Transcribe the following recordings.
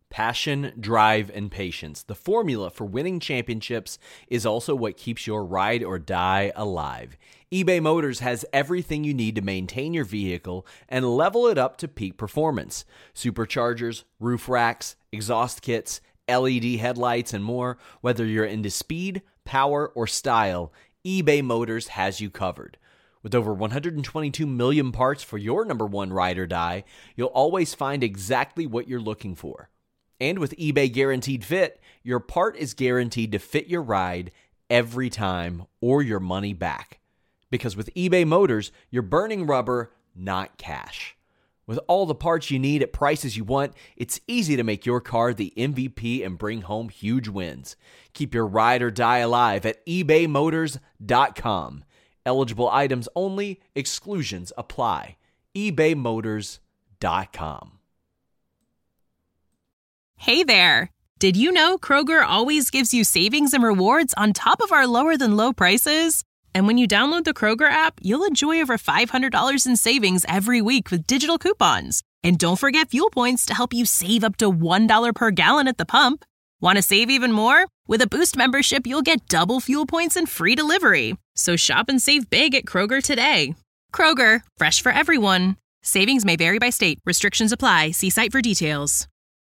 Passion, drive, and patience. The formula for winning championships is also what keeps your ride or die alive. eBay Motors has everything you need to maintain your vehicle and level it up to peak performance. Superchargers, roof racks, exhaust kits, LED headlights, and more. Whether you're into speed, power, or style, eBay Motors has you covered. With over 122 million parts for your number one ride or die, you'll always find exactly what you're looking for. And with eBay Guaranteed Fit, your part is guaranteed to fit your ride every time or your money back. Because with eBay Motors, you're burning rubber, not cash. With all the parts you need at prices you want, it's easy to make your car the MVP and bring home huge wins. Keep your ride or die alive at ebaymotors.com. Eligible items only, exclusions apply. ebaymotors.com. Hey there! Did you know Kroger always gives you savings and rewards on top of our lower than low prices? And when you download the Kroger app, you'll enjoy over $500 in savings every week with digital coupons. And don't forget fuel points to help you save up to $1 per gallon at the pump. Want to save even more? With a Boost membership, you'll get double fuel points and free delivery. So shop and save big at Kroger today. Kroger, fresh for everyone. Savings may vary by state. Restrictions apply. See site for details.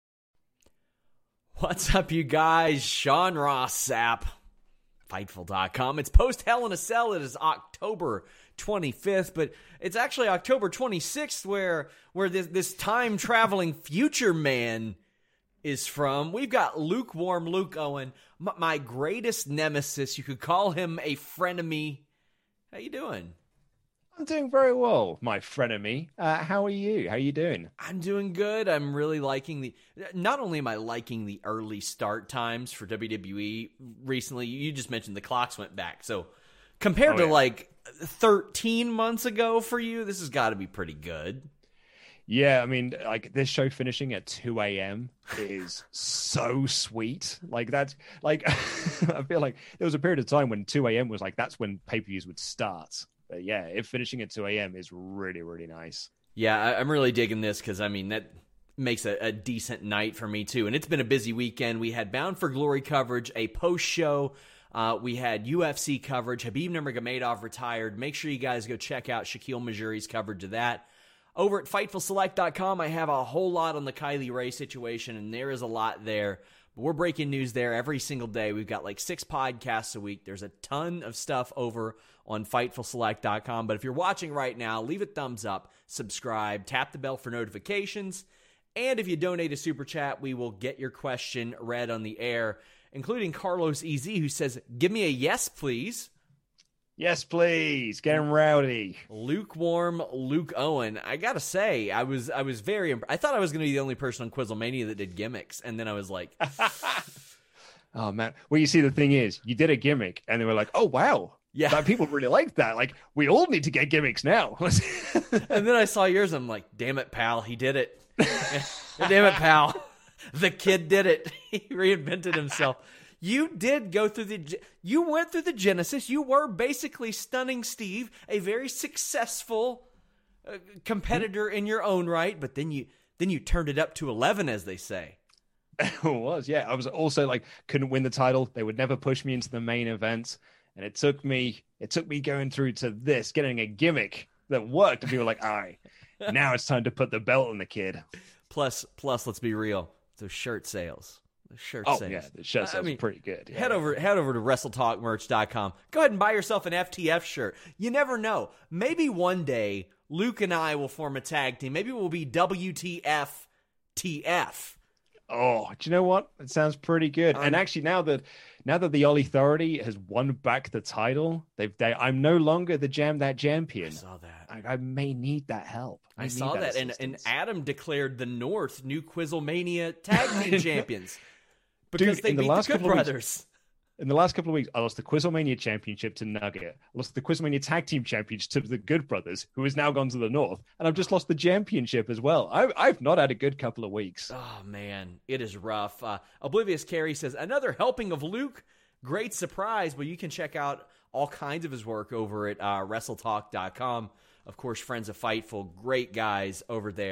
What's up, you guys? Sean Ross Sapp, Fightful.com. It's post Hell in a Cell. It is October 25th, but it's actually October 26th where this time-traveling future man is from. We've got lukewarm Luke Owen, my greatest nemesis. You could call him a frenemy. How you doing? I'm doing very well, my frenemy. How are you? How are you doing? I'm doing good. I'm really liking not only am I liking the early start times for WWE recently, you just mentioned the clocks went back. So compared to like 13 months ago for you, this has got to be pretty good. Yeah, I mean, like this show finishing at 2 a.m. is so sweet. Like that's like, I feel like there was a period of time when 2 a.m. was like, that's when pay-per-views would start. But yeah, if finishing at 2 a.m. is really, really nice. Yeah, I'm really digging this because, I mean, that makes a decent night for me, too. And it's been a busy weekend. We had Bound for Glory coverage, a post-show. We had UFC coverage. Khabib Nurmagomedov retired. Make sure you guys go check out Shaquille Majuri's coverage of that. Over at FightfulSelect.com, I have a whole lot on the Kylie Ray situation, and there is a lot there. But we're breaking news there every single day. We've got like 6 podcasts a week. There's a ton of stuff over on FightfulSelect.com. But if you're watching right now, leave a thumbs up, subscribe, tap the bell for notifications. And if you donate a super chat, we will get your question read on the air, including Carlos EZ, who says, "Give me a yes, please." Yes, please. Get him rowdy. Lukewarm Luke Owen. I gotta say, I was very I thought I was going to be the only person on Quizlemania that did gimmicks, and then I was like, oh man. Well, you see, the thing is, you did a gimmick, and they were like, "Oh wow, yeah, that people really liked that. Like, we all need to get gimmicks now." And then I saw yours. I'm like, "Damn it, pal, he did it! Damn it, pal, the kid did it. He reinvented himself." You did go through you went through the Genesis. You were basically Stunning Steve, a very successful competitor in your own right, but then you turned it up to 11, as they say. It was, yeah. I was also like, couldn't win the title. They would never push me into the main event. And it took me going through to this, getting a gimmick that worked. And people were like, all right, now it's time to put the belt on the kid. Plus, let's be real. Those shirt sales. Yeah, the shirt sales are pretty good. Yeah. Head over to WrestleTalkMerch.com. Go ahead and buy yourself an FTF shirt. You never know. Maybe one day Luke and I will form a tag team. Maybe we'll be WTF TF. Oh, do you know what? It sounds pretty good. And actually, now that the All Authority has won back the title, I'm no longer the That champion. I saw that. I may need that help. I saw that. And Adam declared the North new Quizlemania tag team champions. Because they beat the Good Brothers. In the last couple of weeks, I lost the Quizlemania Championship to Nugget. I lost the Quizlemania Tag Team Championship to the Good Brothers, who has now gone to the North. And I've just lost the championship as well. I've not had a good couple of weeks. Oh, man. It is rough. Oblivious Carey says, another helping of Luke. Great surprise. Well, you can check out all kinds of his work over at WrestleTalk.com. Of course, friends of Fightful. Great guys over there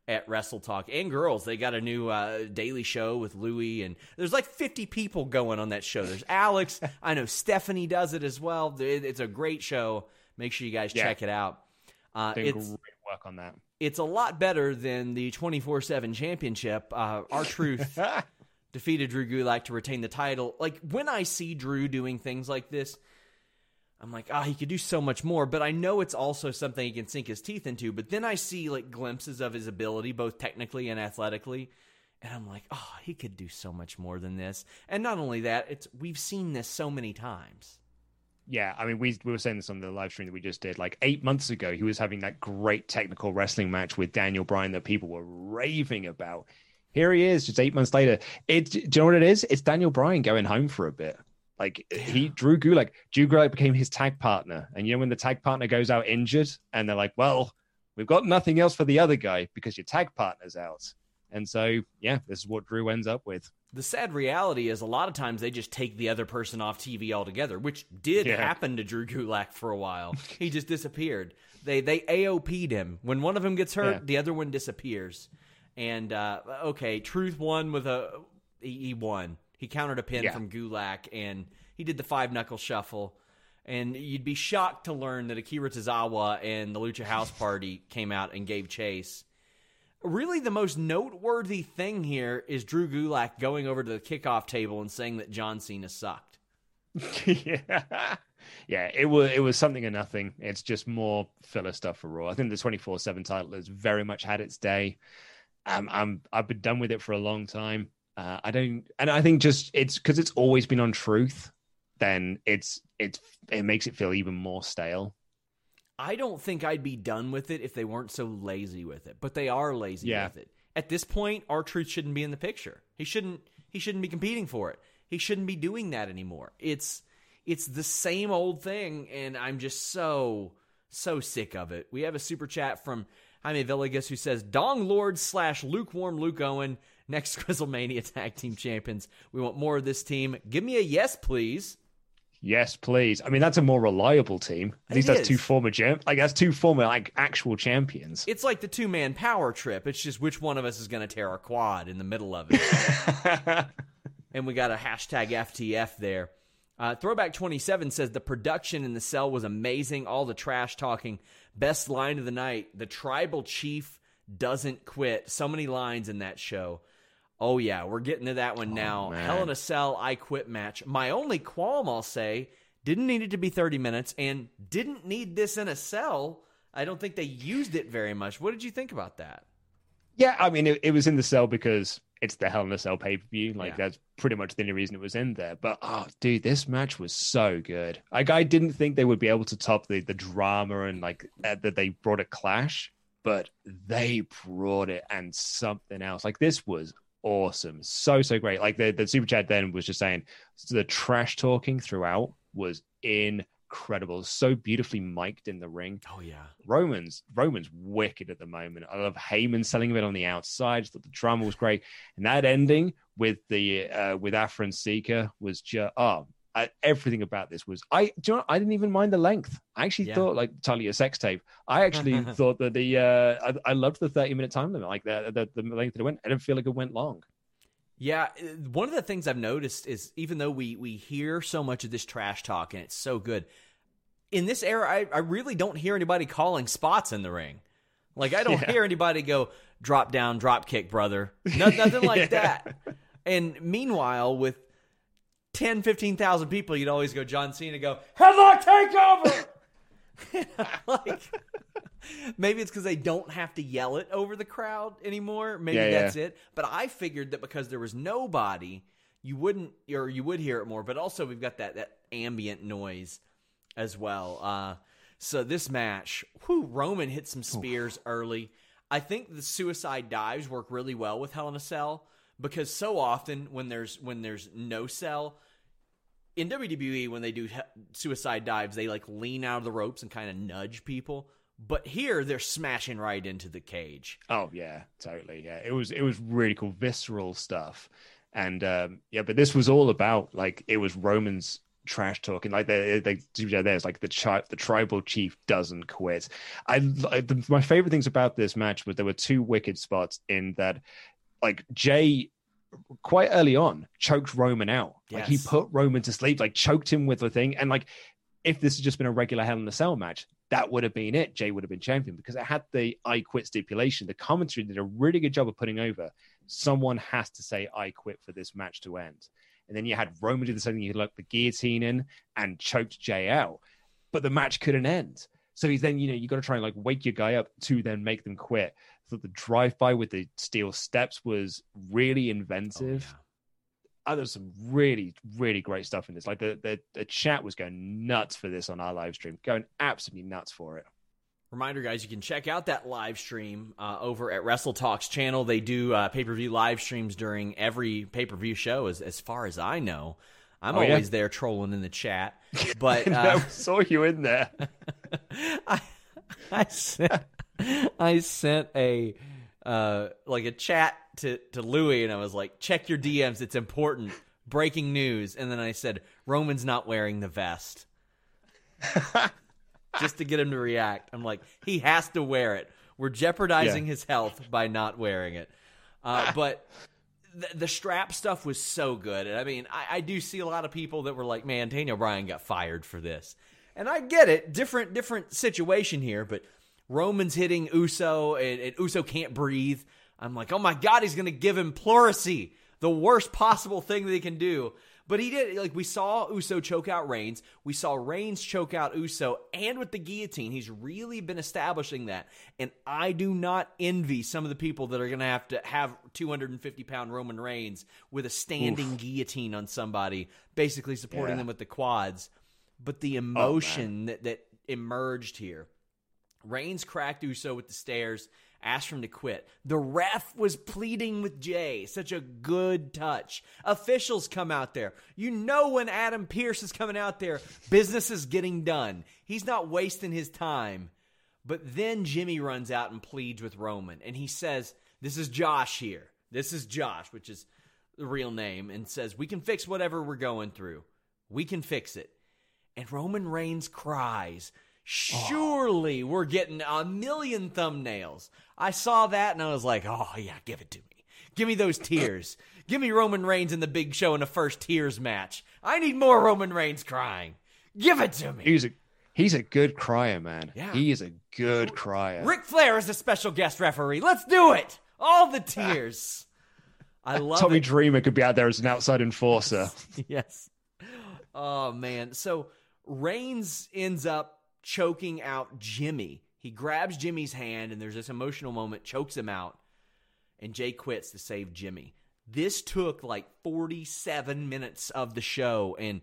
at Wrestle Talk, and girls. They got a new daily show with Louie, and there's like 50 people going on that show. There's Alex. I know Stephanie does it as well. It's a great show. Make sure you guys check it out. It's great work on that. It's a lot better than the 24/7 championship. R-Truth defeated Drew Gulak to retain the title. Like, when I see Drew doing things like this, I'm like, he could do so much more, but I know it's also something he can sink his teeth into. But then I see like glimpses of his ability, both technically and athletically, and I'm like, he could do so much more than this. And not only that, we've seen this so many times. Yeah, I mean, we were saying this on the live stream that we just did. Like 8 months ago, he was having that great technical wrestling match with Daniel Bryan that people were raving about. Here he is, just 8 months later. Do you know what it is? It's Daniel Bryan going home for a bit. Like, Drew Gulak became his tag partner. And you know when the tag partner goes out injured and they're like, well, we've got nothing else for the other guy because your tag partner's out. And so, yeah, this is what Drew ends up with. The sad reality is a lot of times they just take the other person off TV altogether, which did happen to Drew Gulak for a while. He just disappeared. They AOP'd him. When one of them gets hurt, the other one disappears. And, Truth won with he won. He countered a pin from Gulak, and he did the 5-knuckle shuffle. And you'd be shocked to learn that Akira Tozawa and the Lucha House Party came out and gave chase. Really, the most noteworthy thing here is Drew Gulak going over to the kickoff table and saying that John Cena sucked. Yeah, it was something or nothing. It's just more filler stuff for Raw. I think the 24/7 title has very much had its day. I've been done with it for a long time. I think just it's because it's always been on Truth. Then it makes it feel even more stale. I don't think I'd be done with it if they weren't so lazy with it, but they are lazy with it. At this point, R-Truth shouldn't be in the picture. He shouldn't be competing for it. He shouldn't be doing that anymore. It's the same old thing, and I'm just so sick of it. We have a super chat from Jaime Villegas who says, Dong Lord / lukewarm Luke Owen, next Grizzlemania Tag Team Champions. We want more of this team. Give me a yes, please. Yes, please. I mean, that's a more reliable team. At least that's two former actual champions. It's like the 2-man power trip. It's just which one of us is going to tear our quad in the middle of it. And we got a hashtag FTF there. Throwback 27 says the production in the cell was amazing. All the trash talking. Best line of the night. The tribal chief doesn't quit. So many lines in that show. Oh, yeah, we're getting to that one now. Man. Hell in a Cell, I Quit match. My only qualm, I'll say, didn't need it to be 30 minutes and didn't need this in a cell. I don't think they used it very much. What did you think about that? Yeah, I mean, it was in the cell because it's the Hell in a Cell pay-per-view. That's pretty much the only reason it was in there. But, dude, this match was so good. Like, I didn't think they would be able to top the drama and, that they brought a clash. But they brought it and something else. Like, this was awesome. So great. Like the super chat then was just saying the trash talking throughout was incredible. So beautifully mic'd in the ring. Oh yeah. Roman's wicked at the moment. I love Heyman selling a bit on the outside. Thought the drama was great. And that ending with with Afra and Sika was just everything about this was I didn't even mind the length. I actually thought like Talia sex tape. I actually thought that I loved the 30-minute time limit, like the length that it went. I didn't feel like it went long. Yeah, one of the things I've noticed is even though we hear so much of this trash talk and it's so good, in this era I really don't hear anybody calling spots in the ring. Like I don't hear anybody go drop down, drop kick, brother. Nothing like that. And meanwhile, with 10, 15,000 people, you'd always go John Cena, go, headlock takeover! Like, maybe it's because they don't have to yell it over the crowd anymore. Maybe that's it. But I figured that because there was nobody, you would hear it more. But also we've got that ambient noise as well. So this match, Roman hit some spears early. I think the suicide dives work really well with Hell in a Cell. Because so often when there's no cell in WWE, when they do suicide dives, they like lean out of the ropes and kind of nudge people. But here they're smashing right into the cage. Oh yeah, totally. Yeah, it was really cool, visceral stuff. And but this was all about like it was Roman's trash talking. Like there's like the tribal chief doesn't quit. My favorite things about this match was there were two wicked spots in that, like Jay quite early on choked Roman out. Like he put Roman to sleep, like choked him with the thing. And like, if this had just been a regular Hell in a Cell match, that would have been it. Jay would have been champion because it had the I quit stipulation. The commentary did a really good job of putting over, someone has to say I quit for this match to end. And then you had Roman do the same thing. He looked the guillotine in and choked Jay out, but the match couldn't end. So he's then, you got to try and like wake your guy up to then make them quit. So the drive-by with the steel steps was really inventive. Oh, yeah. There's some really, really great stuff in this. Like the chat was going nuts for this on our live stream, going absolutely nuts for it. Reminder, guys, you can check out that live stream over at Wrestle Talks channel. They do pay-per-view live streams during every pay-per-view show, as far as I know. I'm always there trolling in the chat. But I saw you in there. I sent a chat to Louie, and I was like, check your DMs, it's important. Breaking news. And then I said, Roman's not wearing the vest. Just to get him to react. I'm like, he has to wear it. We're jeopardizing his health by not wearing it. But the strap stuff was so good. And I mean, I do see a lot of people that were like, man, Daniel Bryan got fired for this. And I get it. Different situation here. But Roman's hitting Uso, and Uso can't breathe. I'm like, oh my God, he's going to give him pleurisy. The worst possible thing that he can do. But he did. Like, we saw Uso choke out Reigns. We saw Reigns choke out Uso. And with the guillotine, he's really been establishing that. And I do not envy some of the people that are going to have 250-pound Roman Reigns with a standing guillotine on somebody, basically supporting them with the quads. But the emotion that emerged here. Reigns cracked Uso with the stairs, asked for him to quit. The ref was pleading with Jay. Such a good touch. Officials come out there. You know when Adam Pearce is coming out there, business is getting done. He's not wasting his time. But then Jimmy runs out and pleads with Roman. And he says, this is Josh here. This is Josh, which is the real name. And says, we can fix whatever we're going through. We can fix it. And Roman Reigns cries, surely we're getting a million thumbnails. I saw that and I was like, oh yeah, give it to me. Give me those tears. Give me Roman Reigns in the Big Show in the first tears match. I need more Roman Reigns crying. Give it to me. He's a good crier, man. Yeah. He is a good crier. Ric Flair is a special guest referee. Let's do it. All the tears. I love Tommy Dreamer could be out there as an outside enforcer. Yes. Oh man. So Reigns ends up choking out Jimmy. He grabs Jimmy's hand, and there's this emotional moment, chokes him out, and Jay quits to save Jimmy. This took like 47 minutes of the show, and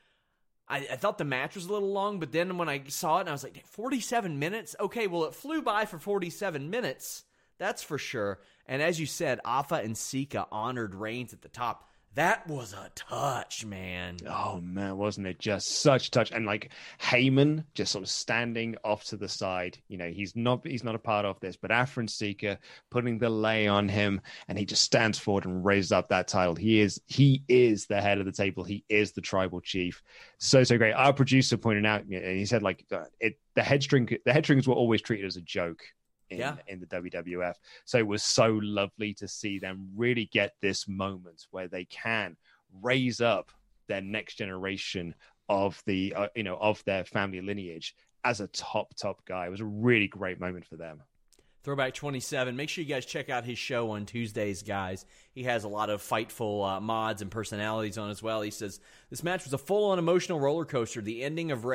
I thought the match was a little long, but then when I saw it, I was like, 47 minutes? Okay, well, it flew by for 47 minutes, that's for sure. And as you said, Afa and Sika honored Reigns at the top. That was a touch, man. Oh, man, wasn't it just such a touch? And like Heyman just sort of standing off to the side. He's not a part of this, but Afa and Sika putting the lay on him, and he just stands forward and raises up that title. He is the head of the table. He is the tribal chief. So great. Our producer pointed out, and he said like the head strings were always treated as a joke in the WWF. So it was so lovely to see them really get this moment where they can raise up their next generation of the of their family lineage as a top guy. It was a really great moment for them. Throwback 27. Make sure you guys check out his show on Tuesdays, guys. He has a lot of Fightful mods and personalities on as well. He says, this match was a full-on emotional roller coaster. The ending of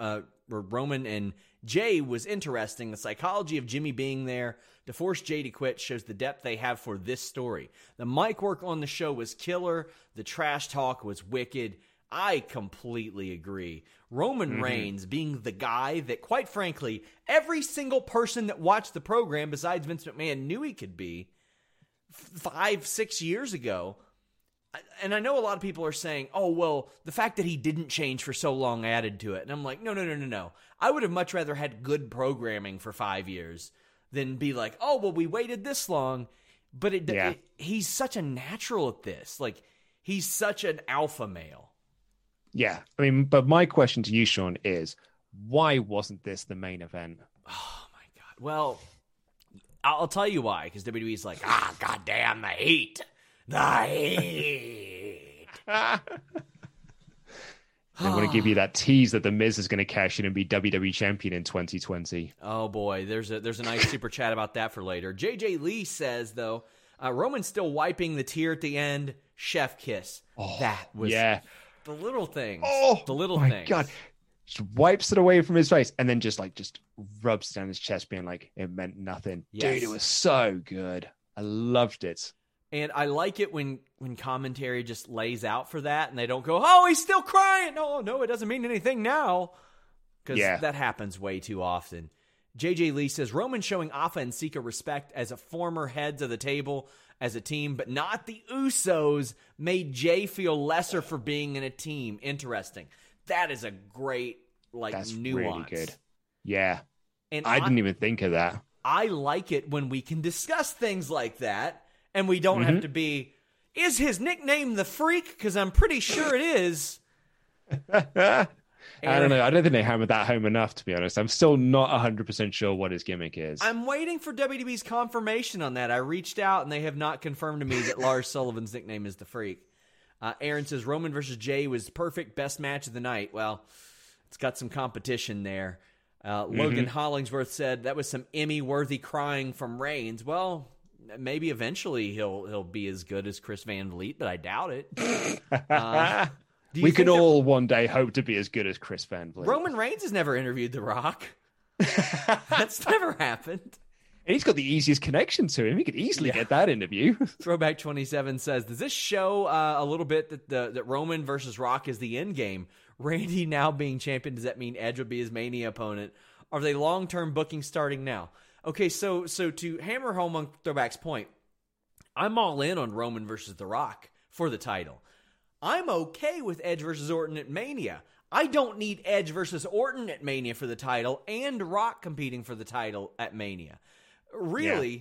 Roman and Jay was interesting. The psychology of Jimmy being there to force Jay to quit shows the depth they have for this story. The mic work on the show was killer. The trash talk was wicked. I completely agree. Roman Reigns being the guy that, quite frankly, every single person that watched the program besides Vince McMahon knew he could be 5-6 years ago. And I know a lot of people are saying, oh, well, the fact that he didn't change for so long added to it. And I'm like, no. I would have much rather had good programming for 5 years than be like, oh, well, we waited this long. But he's such a natural at this. Like, he's such an alpha male. Yeah. I mean, but my question to you, Sean, is why wasn't this the main event? Oh my God. Well, I'll tell you why, because WWE's like, goddamn the heat. The heat. They want to give you that tease that The Miz is going to cash in and be WWE champion in 2020. Oh boy, there's a nice super chat about that for later. JJ Lee says, though, Roman's still wiping the tear at the end. Chef kiss. That was the little things. The little things. Oh my God. Just wipes it away from his face and then just rubs down his chest being like, it meant nothing. Yes. Dude, it was so good. I loved it. And I like it when commentary just lays out for that and they don't go, oh, he's still crying. No, it doesn't mean anything now. Because that happens way too often. JJ Lee says, Roman showing Alpha and Sika respect as a former heads of the table as a team, but not the Usos, made Jay feel lesser for being in a team. Interesting. That is a great, That's nuance. Really good. Yeah. And I didn't even think of that. I like it when we can discuss things like that and we don't have to be, is his nickname the Freak? Because I'm pretty sure it is. I don't know. I don't think they hammered that home enough, to be honest. I'm still not 100% sure what his gimmick is. I'm waiting for WWE's confirmation on that. I reached out, and they have not confirmed to me that Lars Sullivan's nickname is the Freak. Aaron says, Roman versus Jay was perfect, best match of the night. Well, it's got some competition there. Logan Hollingsworth said that was some Emmy-worthy crying from Reigns. Well, maybe eventually he'll be as good as Chris Van Vliet, but I doubt it. We can all one day hope to be as good as Chris Van Vliet. Roman Reigns has never interviewed The Rock. That's never happened. And he's got the easiest connection to him. He could easily get that interview. Throwback 27 says, does this show a little bit that Roman versus Rock is the end game? Randy now being champion, does that mean Edge would be his Mania opponent? Are they long-term booking starting now? Okay, so to hammer home on Throwback's point, I'm all in on Roman versus The Rock for the title. I'm okay with Edge versus Orton at Mania. I don't need Edge versus Orton at Mania for the title and Rock competing for the title at Mania. Really,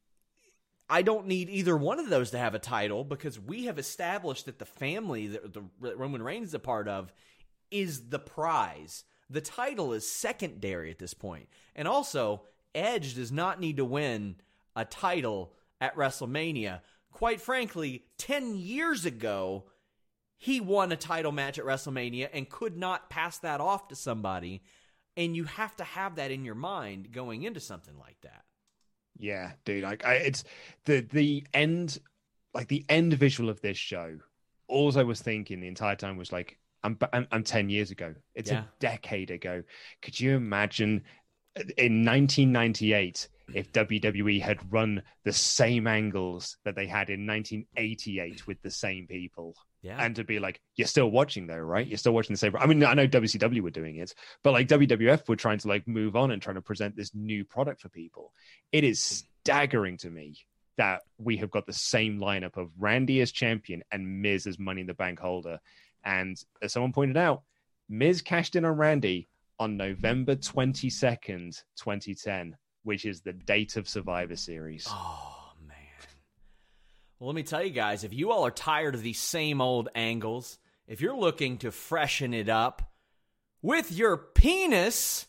I don't need either one of those to have a title because we have established that the family that Roman Reigns is a part of is the prize. The title is secondary at this point. And also, Edge does not need to win a title at WrestleMania. Quite frankly, 10 years ago, he won a title match at WrestleMania and could not pass that off to somebody. And you have to have that in your mind going into something like that. Yeah, dude. It's the end, the end visual of this show. All I was thinking the entire time was like, I'm 10 years ago. It's a decade ago. Could you imagine in 1998 if WWE had run the same angles that they had in 1988 with the same people? Yeah. And to be like, you're still watching though, right? You're still watching the same. I mean, I know WCW were doing it, but WWF were trying to move on and trying to present this new product for people. It is staggering to me that we have got the same lineup of Randy as champion and Miz as Money in the Bank holder. And as someone pointed out, Miz cashed in on Randy on November 22nd, 2010, which is the date of Survivor Series. Oh, man. Well, let me tell you guys, if you all are tired of these same old angles, if you're looking to freshen it up with your penis,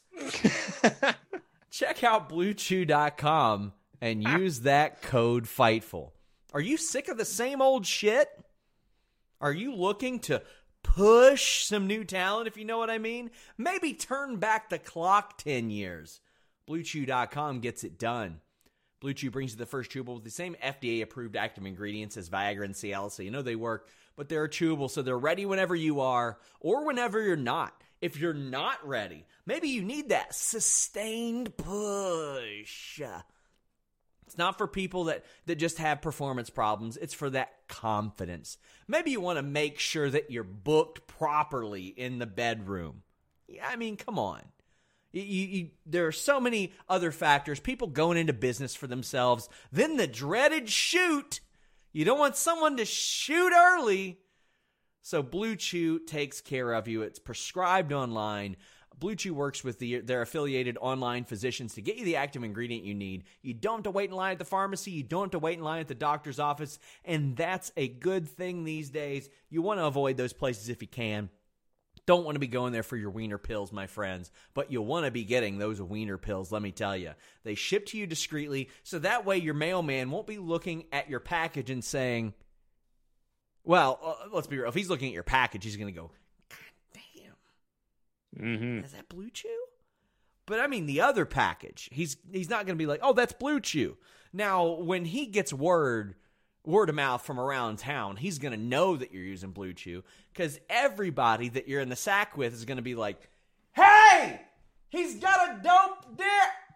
check out BlueChew.com and use that code FIGHTFUL. Are you sick of the same old shit? Are you looking to push some new talent, if you know what I mean? Maybe turn back the clock 10 years. BlueChew.com gets it done. Blue Chew brings you the first chewable with the same FDA-approved active ingredients as Viagra and Cialis, so you know they work, but they're chewable, so they're ready whenever you are or whenever you're not. If you're not ready, maybe you need that sustained push. It's not for people that just have performance problems. It's for that confidence. Maybe you want to make sure that you're booked properly in the bedroom. Yeah, I mean, come on. There are so many other factors. People going into business for themselves. Then the dreaded shoot. You don't want someone to shoot early. So Blue Chew takes care of you. It's prescribed online. Blue Chew works with their affiliated online physicians to get you the active ingredient you need. You don't have to wait in line at the pharmacy. You don't have to wait in line at the doctor's office. And that's a good thing these days. You want to avoid those places if you can. Don't want to be going there for your wiener pills, my friends, but you'll want to be getting those wiener pills, let me tell you. They ship to you discreetly, so that way your mailman won't be looking at your package and saying, well, let's be real. If he's looking at your package, he's going to go, God damn, is that Blue Chew? But I mean the other package. He's not going to be like, oh, that's Blue Chew. Now, when he gets word of mouth from around town, he's going to know that you're using Blue Chew because everybody that you're in the sack with is going to be like, hey, he's got a dope dick.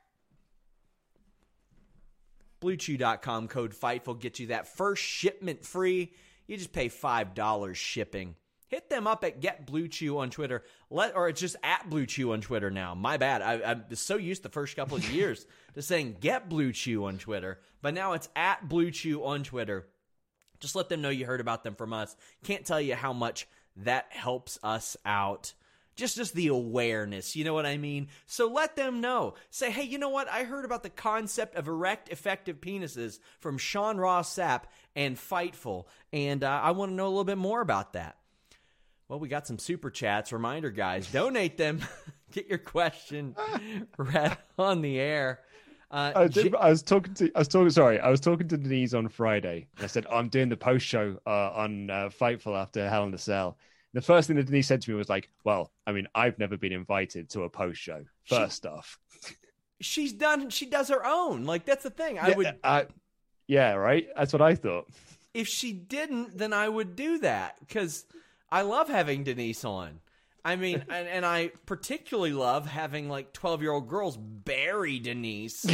BlueChew.com code FIGHTFUL gets you that first shipment free. You just pay $5 shipping. Hit them up at Get Blue Chew on Twitter. Or it's just at Blue Chew on Twitter now. My bad. I'm so used the first couple of years to saying Get Blue Chew on Twitter. But now it's at Blue Chew on Twitter. Just let them know you heard about them from us. Can't tell you how much that helps us out. Just the awareness, you know what I mean? So let them know. Say, hey, you know what? I heard about the concept of erect, effective penises from Sean Ross Sapp and Fightful, and I want to know a little bit more about that. Well, we got some super chats. Reminder, guys, donate them. Get your question read on the air. I was talking to Denise on Friday. I said, I'm doing the post show on Fightful after Hell in a Cell. The first thing that Denise said to me was like, well, I mean, I've never been invited to a post show. First off, she does her own. Like, that's the thing. Yeah, right. That's what I thought. If she didn't, then I would do that because I love having Denise on. I mean, and I particularly love having like 12-year-old girls bury Denise.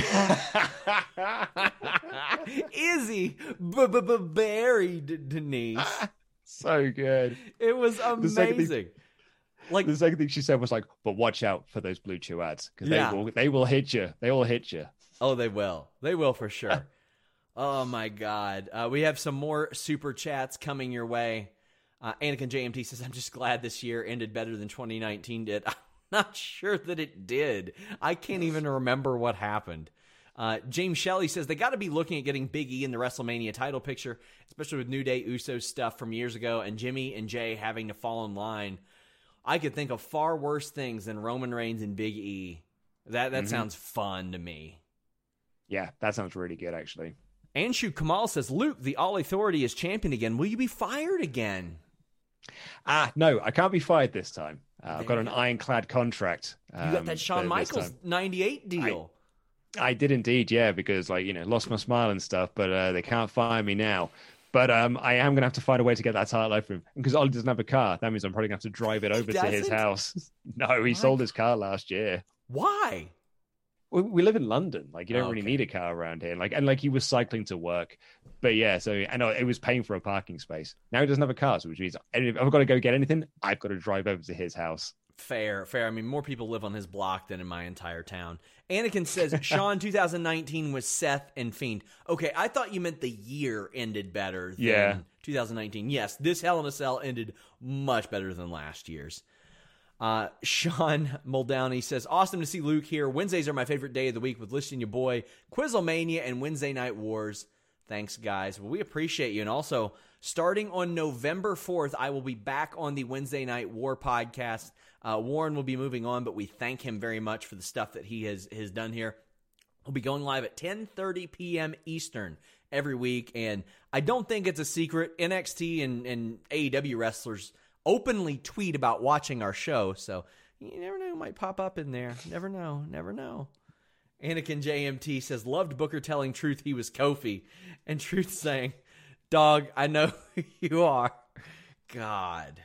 Izzy buried Denise. So good. It was amazing. The second thing she said was like, but watch out for those Blue Chew ads because they will hit you. They will hit you. Oh, they will. They will for sure. Oh my God. We have some more super chats coming your way. Anakin JMT says, I'm just glad this year ended better than 2019 did. I'm not sure that it did. I can't even remember what happened. James Shelley says, they got to be looking at getting Big E in the WrestleMania title picture, especially with New Day Usos stuff from years ago and Jimmy and Jay having to fall in line. I could think of far worse things than Roman Reigns and Big E. That sounds fun to me. Yeah, that sounds really good, actually. Anshu Kamal says, Luke, the All Authority is champion again. Will you be fired again? No, I can't be fired this time. I've got an ironclad contract. You got that Shawn Michaels 98 deal. I did indeed, yeah, because lost my smile and stuff, but they can't fire me now. But I am going to have to find a way to get that title away from him. And because Ollie doesn't have a car, that means I'm probably going to have to drive it over to his house. No, he sold his car last year. Why? We live in London. You don't really need a car around here. And he was cycling to work. But yeah, so it was paying for a parking space. Now he doesn't have a car, so which means if I've got to go get anything, I've got to drive over to his house. Fair. I mean, more people live on his block than in my entire town. Anakin says, Sean, 2019 was Seth and Fiend. Okay, I thought you meant the year ended better than 2019. Yes, this Hell in a Cell ended much better than last year's. Sean Muldowney says, awesome to see Luke here. Wednesdays are my favorite day of the week with listening to your boy, Quizzlemania and Wednesday Night Wars. Thanks, guys. Well, we appreciate you. And also, starting on November 4th, I will be back on the Wednesday Night War podcast. Warren will be moving on, but we thank him very much for the stuff that he has done here. We'll be going live at 10:30 p.m. Eastern every week. And I don't think it's a secret. NXT and AEW wrestlers openly tweet about watching our show, so you never know who might pop up in there. Never know. Anakin JMT says, loved Booker telling Truth he was Kofi, and Truth saying, dog, I know who you are. God.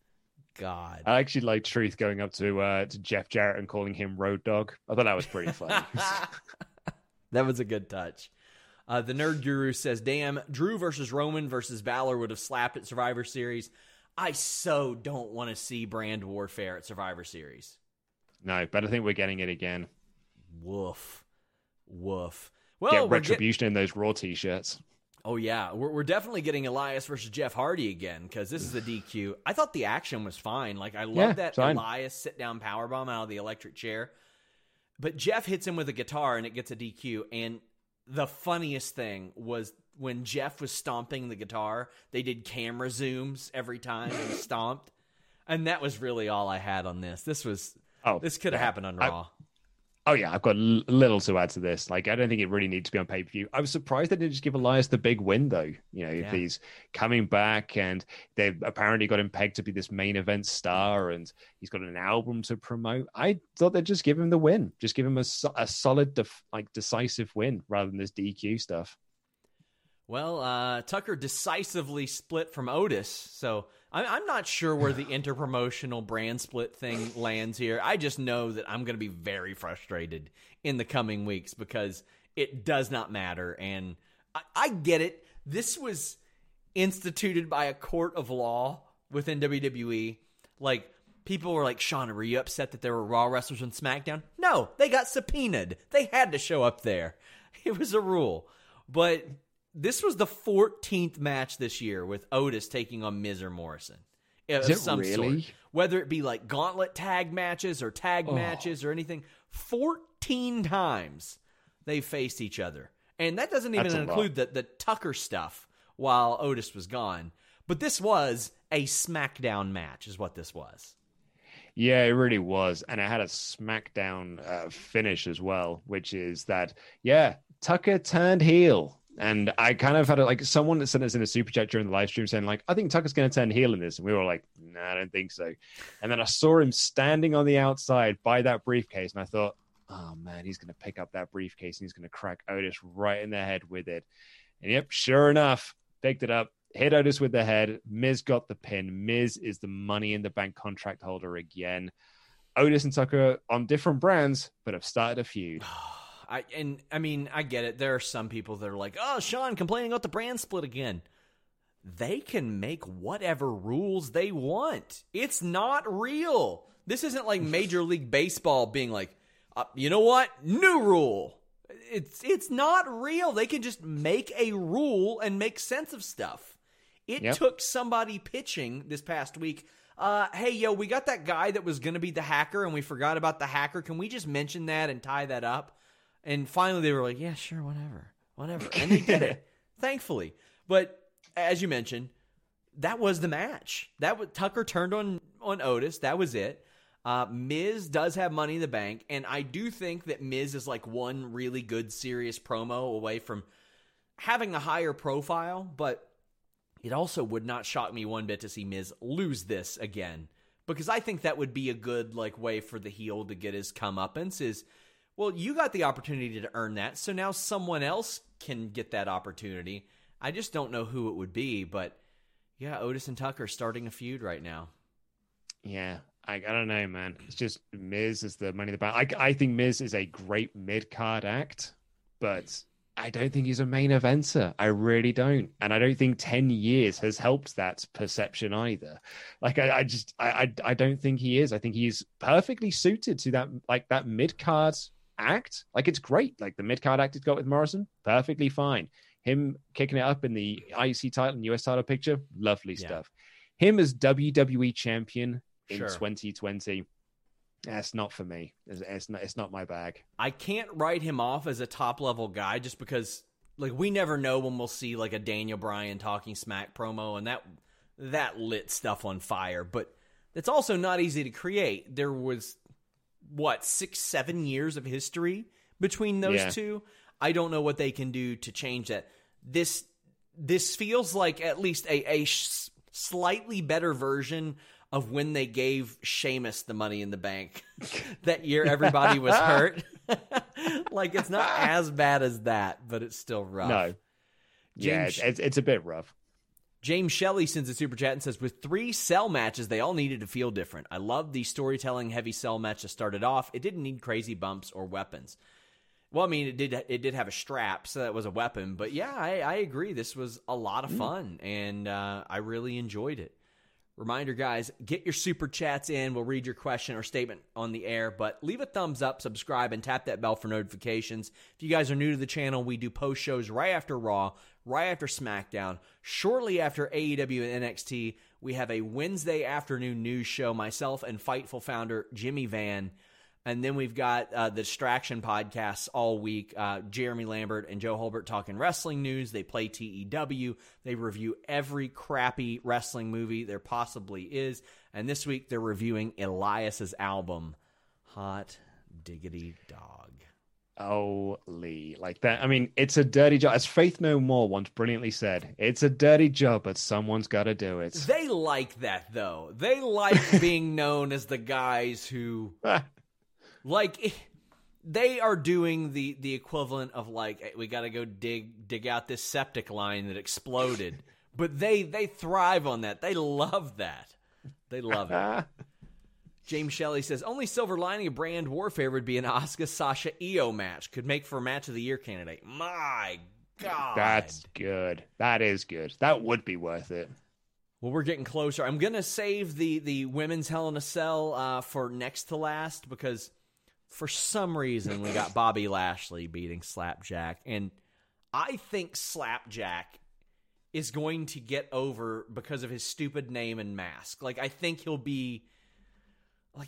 I actually like Truth going up to Jeff Jarrett and calling him Road Dogg. I thought that was pretty funny. That was a good touch. The Nerd Guru says, damn, Drew versus Roman versus Balor would have slapped at Survivor Series. I so don't want to see brand warfare at Survivor Series. No, but I think we're getting it again. Woof. Well, get Retribution in those Raw t-shirts. Oh, yeah. We're definitely getting Elias versus Jeff Hardy again because this is the DQ. I thought the action was fine. I love that Elias sit-down powerbomb out of the electric chair. But Jeff hits him with a guitar and it gets a DQ. And the funniest thing was when Jeff was stomping the guitar, they did camera zooms every time he stomped. And that was really all I had on this. This could have happened on Raw. I've got little to add to this. Like, I don't think it really needs to be on pay-per-view. I was surprised they didn't just give Elias the big win, though. If he's coming back and they've apparently got him pegged to be this main event star and he's got an album to promote, I thought they'd just give him the win. Just give him a solid, decisive win rather than this DQ stuff. Well, Tucker decisively split from Otis, so I'm not sure where the interpromotional brand split thing lands here. I just know that I'm going to be very frustrated in the coming weeks because it does not matter, and I get it. This was instituted by a court of law within WWE. Like, people were like, Sean, were you upset that there were Raw wrestlers on SmackDown? No, they got subpoenaed. They had to show up there. It was a rule. But this was the 14th match this year with Otis taking on Miz or Morrison. Is it some really? Sort. Whether it be like gauntlet tag matches or tag matches or anything, 14 times they faced each other. And that doesn't even include the Tucker stuff while Otis was gone. But this was a SmackDown match is what this was. Yeah, it really was. And it had a SmackDown finish as well, which is that, Tucker turned heel. And I kind of had someone that sent us in a super chat during the live stream saying, I think Tucker's going to turn heel in this. And we were like, nah, I don't think so. And then I saw him standing on the outside by that briefcase. And I thought, oh, man, he's going to pick up that briefcase and he's going to crack Otis right in the head with it. And yep, sure enough, picked it up, hit Otis with the head. Miz got the pin. Miz is the Money in the Bank contract holder again. Otis and Tucker on different brands, but have started a feud. I get it. There are some people that are like, oh, Sean complaining about the brand split again. They can make whatever rules they want. It's not real. This isn't like Major League Baseball being like, you know what? New rule. It's not real. They can just make a rule and make sense of stuff. It took somebody pitching this past week. Hey, we got that guy that was going to be the hacker and we forgot about the hacker. Can we just mention that and tie that up? And finally they were like, yeah, sure, whatever. And they did it, thankfully. But as you mentioned, that was the match. Tucker turned on Otis. That was it. Miz does have Money in the Bank. And I do think that Miz is like one really good, serious promo away from having a higher profile. But it also would not shock me one bit to see Miz lose this again. Because I think that would be a good way for the heel to get his comeuppance is, well, you got the opportunity to earn that, so now someone else can get that opportunity. I just don't know who it would be, but yeah, Otis and Tucker starting a feud right now. Yeah, I don't know, man. It's just Miz is the Money in the Bank. I think Miz is a great mid-card act, but I don't think he's a main eventer. I really don't. And I don't think 10 years has helped that perception either. I don't think he is. I think he's perfectly suited to that mid-card act. It's great. The mid-card act he's got with Morrison, perfectly fine. Him kicking it up in the IC title and US title picture, lovely stuff. Him as WWE champion in 2020, that's not for me. It's not my bag. I can't write him off as a top-level guy just because we never know when we'll see a Daniel Bryan talking smack promo, and that lit stuff on fire. But it's also not easy to create. There was 6-7 years of history between those two. I don't know what they can do to change that. This feels like at least a slightly better version of when they gave Sheamus the Money in the Bank that year. Everybody was hurt. It's not as bad as that, but it's still rough. No, it's a bit rough. James Shelley sends a super chat and says, with 3 cell matches, they all needed to feel different. I love the storytelling heavy cell match that started off. It didn't need crazy bumps or weapons. Well, I mean, it did have a strap, so that was a weapon. But yeah, I agree. This was a lot of fun, and I really enjoyed it. Reminder, guys, get your super chats in. We'll read your question or statement on the air, but leave a thumbs up, subscribe, and tap that bell for notifications. If you guys are new to the channel, we do post shows right after Raw, right after SmackDown, shortly after AEW and NXT. We have a Wednesday afternoon news show, myself and Fightful founder Jimmy Van And then we've got the Distraction podcasts all week. Jeremy Lambert and Joe Holbert talking wrestling news. They play TEW. They review every crappy wrestling movie there possibly is. And this week they're reviewing Elias's album, Hot Diggity Dog. Oh, Lee. Like that. I mean, it's a dirty job. As Faith No More once brilliantly said, it's a dirty job, but someone's got to do it. They like that, though. They like being known as the guys who... Like, they are doing the equivalent of, like, hey, we got to go dig out this septic line that exploded. But they thrive on that. They love that. They love it. James Shelley says, only silver lining of brand warfare would be an Asuka Sasha Io match. Could make for a match of the year candidate. My God. That's good. That is good. That would be worth it. Well, we're getting closer. I'm going to save the women's Hell in a Cell for next to last because... For some reason, we got Bobby Lashley beating Slapjack, and I think Slapjack is going to get over because of his stupid name and mask. Like, I think he'll be like,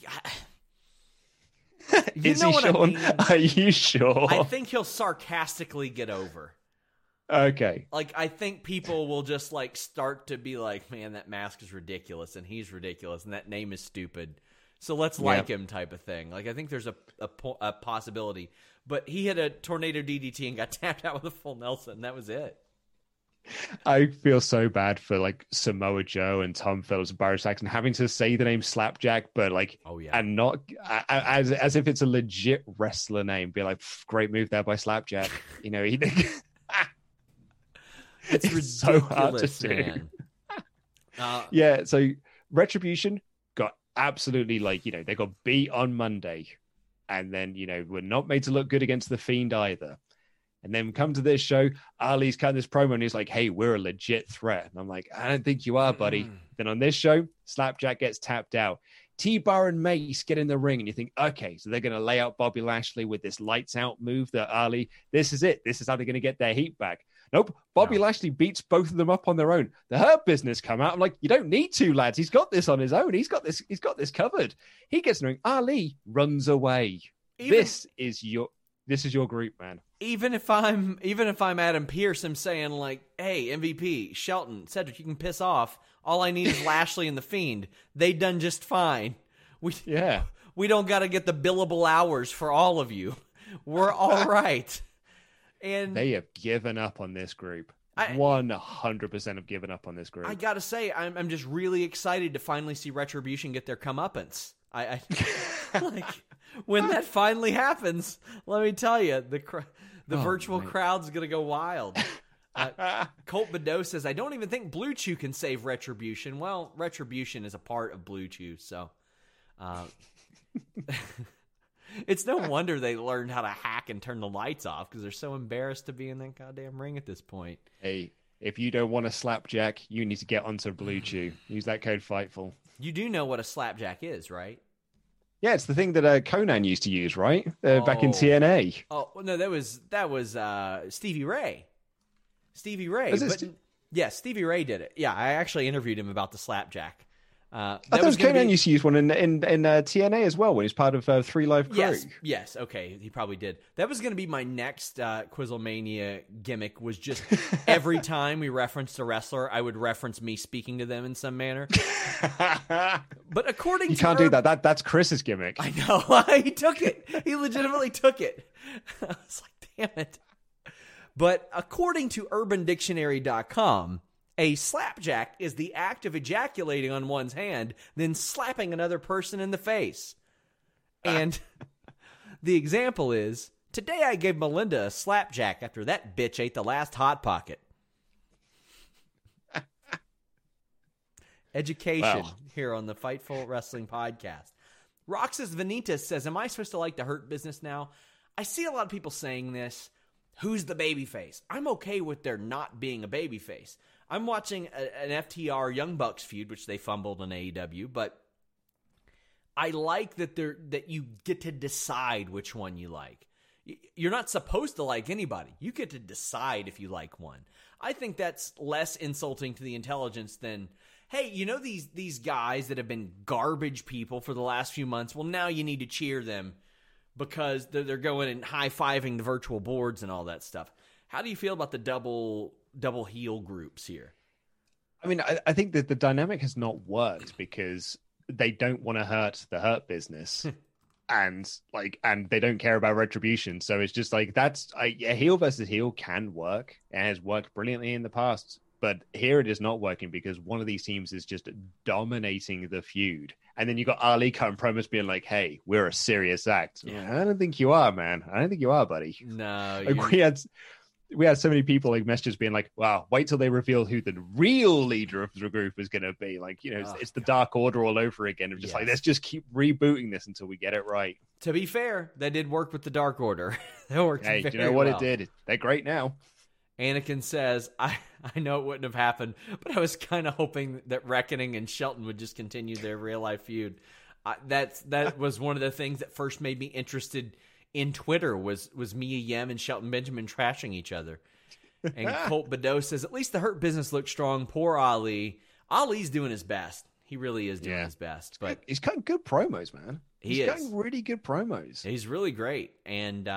is he, Sean? I mean? Are you sure? I think he'll sarcastically get over. Okay. Like, I think people will just like start to be like, man, that mask is ridiculous, and he's ridiculous, and that name is stupid. So let's like him type of thing. Like, I think there's a possibility. But he had a tornado DDT and got tapped out with a full Nelson, and that was it. I feel so bad for, like, Samoa Joe and Tom Phillips and Barry Saxon having to say the name Slapjack, but, like, and not as if it's a legit wrestler name. Be like, great move there by Slapjack. You know, it's ridiculous, so hard to do. Man. Yeah, so Retribution got absolutely, like, you know, they got beat on Monday, and then, you know, were not made to look good against The Fiend either. And then come to this show, Ali's cutting this promo and he's like, hey, we're a legit threat. And I'm like, I don't think you are, buddy. Then on this show, Slapjack gets tapped out. T-Bar and Mace get in the ring and you think, okay, so they're going to lay out Bobby Lashley with this lights out move that Ali, this is it. This is how they're going to get their heat back. Nope. Bobby Lashley beats both of them up on their own. The Hurt Business come out. I'm like, you don't need to, lads. He's got this on his own. He's got this covered. He gets in the ring. Ali runs away. This is your group, man. Even if I'm Adam Pearce, I'm saying like, hey, MVP, Shelton, Cedric, you can piss off. All I need is Lashley and The Fiend. They done just fine. We don't got to get the billable hours for all of you. We're all right. And they have given up on this group. 100% have given up on this group. I gotta say, I'm just really excited to finally see Retribution get their comeuppance. I like when that finally happens. Let me tell you, the virtual crowd's gonna go wild. Colt Badeau says, I don't even think Blue Chew can save Retribution. Well, Retribution is a part of Blue Chew, so it's no wonder they learned how to hack and turn the lights off because they're so embarrassed to be in that goddamn ring at this point. Hey, if you don't want a Slapjack, you need to get onto Blue Chew. Use that code FIGHTFUL. You do know what a Slapjack is, right? Yeah, it's the thing that Conan used to use, right? Back in TNA. Oh no, that was Stevie Ray. Stevie Ray. Yes, Stevie Ray did it. Yeah, I actually interviewed him about the Slapjack. I thought Conan used to use one in TNA as well when he was part of 3 Live Crew. Yes, okay, he probably did. That was going to be my next Quizlemania gimmick, was just every time we referenced a wrestler, I would reference me speaking to them in some manner. But according to You can't do that. That's Chris's gimmick. I know. He took it. He legitimately took it. I was like, damn it. But according to UrbanDictionary.com, a slapjack is the act of ejaculating on one's hand, then slapping another person in the face. And the example is, today I gave Melinda a slapjack after that bitch ate the last Hot Pocket. Education here on the Fightful Wrestling Podcast. Roxas Vanitas says, am I supposed to like the Hurt Business now? I see a lot of people saying this. Who's the babyface? I'm okay with there not being a babyface. I'm watching an FTR Young Bucks feud, which they fumbled in AEW, but I like that you get to decide which one you like. You're not supposed to like anybody. You get to decide if you like one. I think that's less insulting to the intelligence than, hey, you know these guys that have been garbage people for the last few months? Well, now you need to cheer them because they're going and high-fiving the virtual boards and all that stuff. How do you feel about the double heel groups here? I mean, I think that the dynamic has not worked because they don't want to hurt the Hurt Business. And they don't care about retribution. So it's just like, a heel versus heel can work and has worked brilliantly in the past. But here it is not working because one of these teams is just dominating the feud. And then you got Ali cutting promos being like, hey, we're a serious act. Yeah. I don't think you are, man. I don't think you are, buddy. No. Like, we had so many people like messages being like, wow, wait till they reveal who the real leader of the group is going to be. Like, it's the Dark Order all over again. Of just like, let's just keep rebooting this until we get it right. To be fair, that did work with the Dark Order. That worked Hey, very do you know what well. it did? They're great now. Anakin says, I know it wouldn't have happened, but I was kind of hoping that Reckoning and Shelton would just continue their real-life feud. That was one of the things that first made me interested in Twitter was Mia Yim and Shelton Benjamin trashing each other. And Colt Badeau says, at least the Hurt Business looks strong. Poor Ali. Ali's doing his best. He really is doing his best. But he's cutting good promos, man. He's cutting really good promos. He's really great. And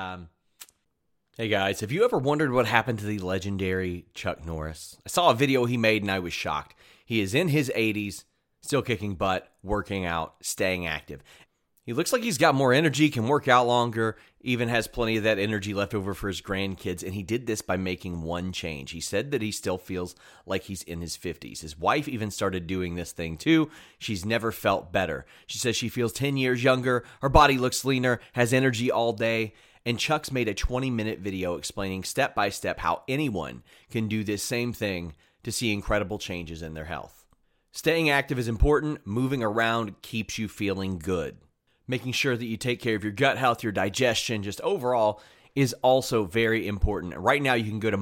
hey, guys, have you ever wondered what happened to the legendary Chuck Norris? I saw a video he made and I was shocked. He is in his 80s, still kicking butt, working out, staying active. He looks like he's got more energy, can work out longer, even has plenty of that energy left over for his grandkids, and he did this by making one change. He said that he still feels like he's in his 50s. His wife even started doing this thing too. She's never felt better. She says she feels 10 years younger, her body looks leaner, has energy all day, and Chuck's made a 20-minute video explaining step by step how anyone can do this same thing to see incredible changes in their health. Staying active is important. Moving around keeps you feeling good. Making sure that you take care of your gut health, your digestion, just overall is also very important. Right now, you can go to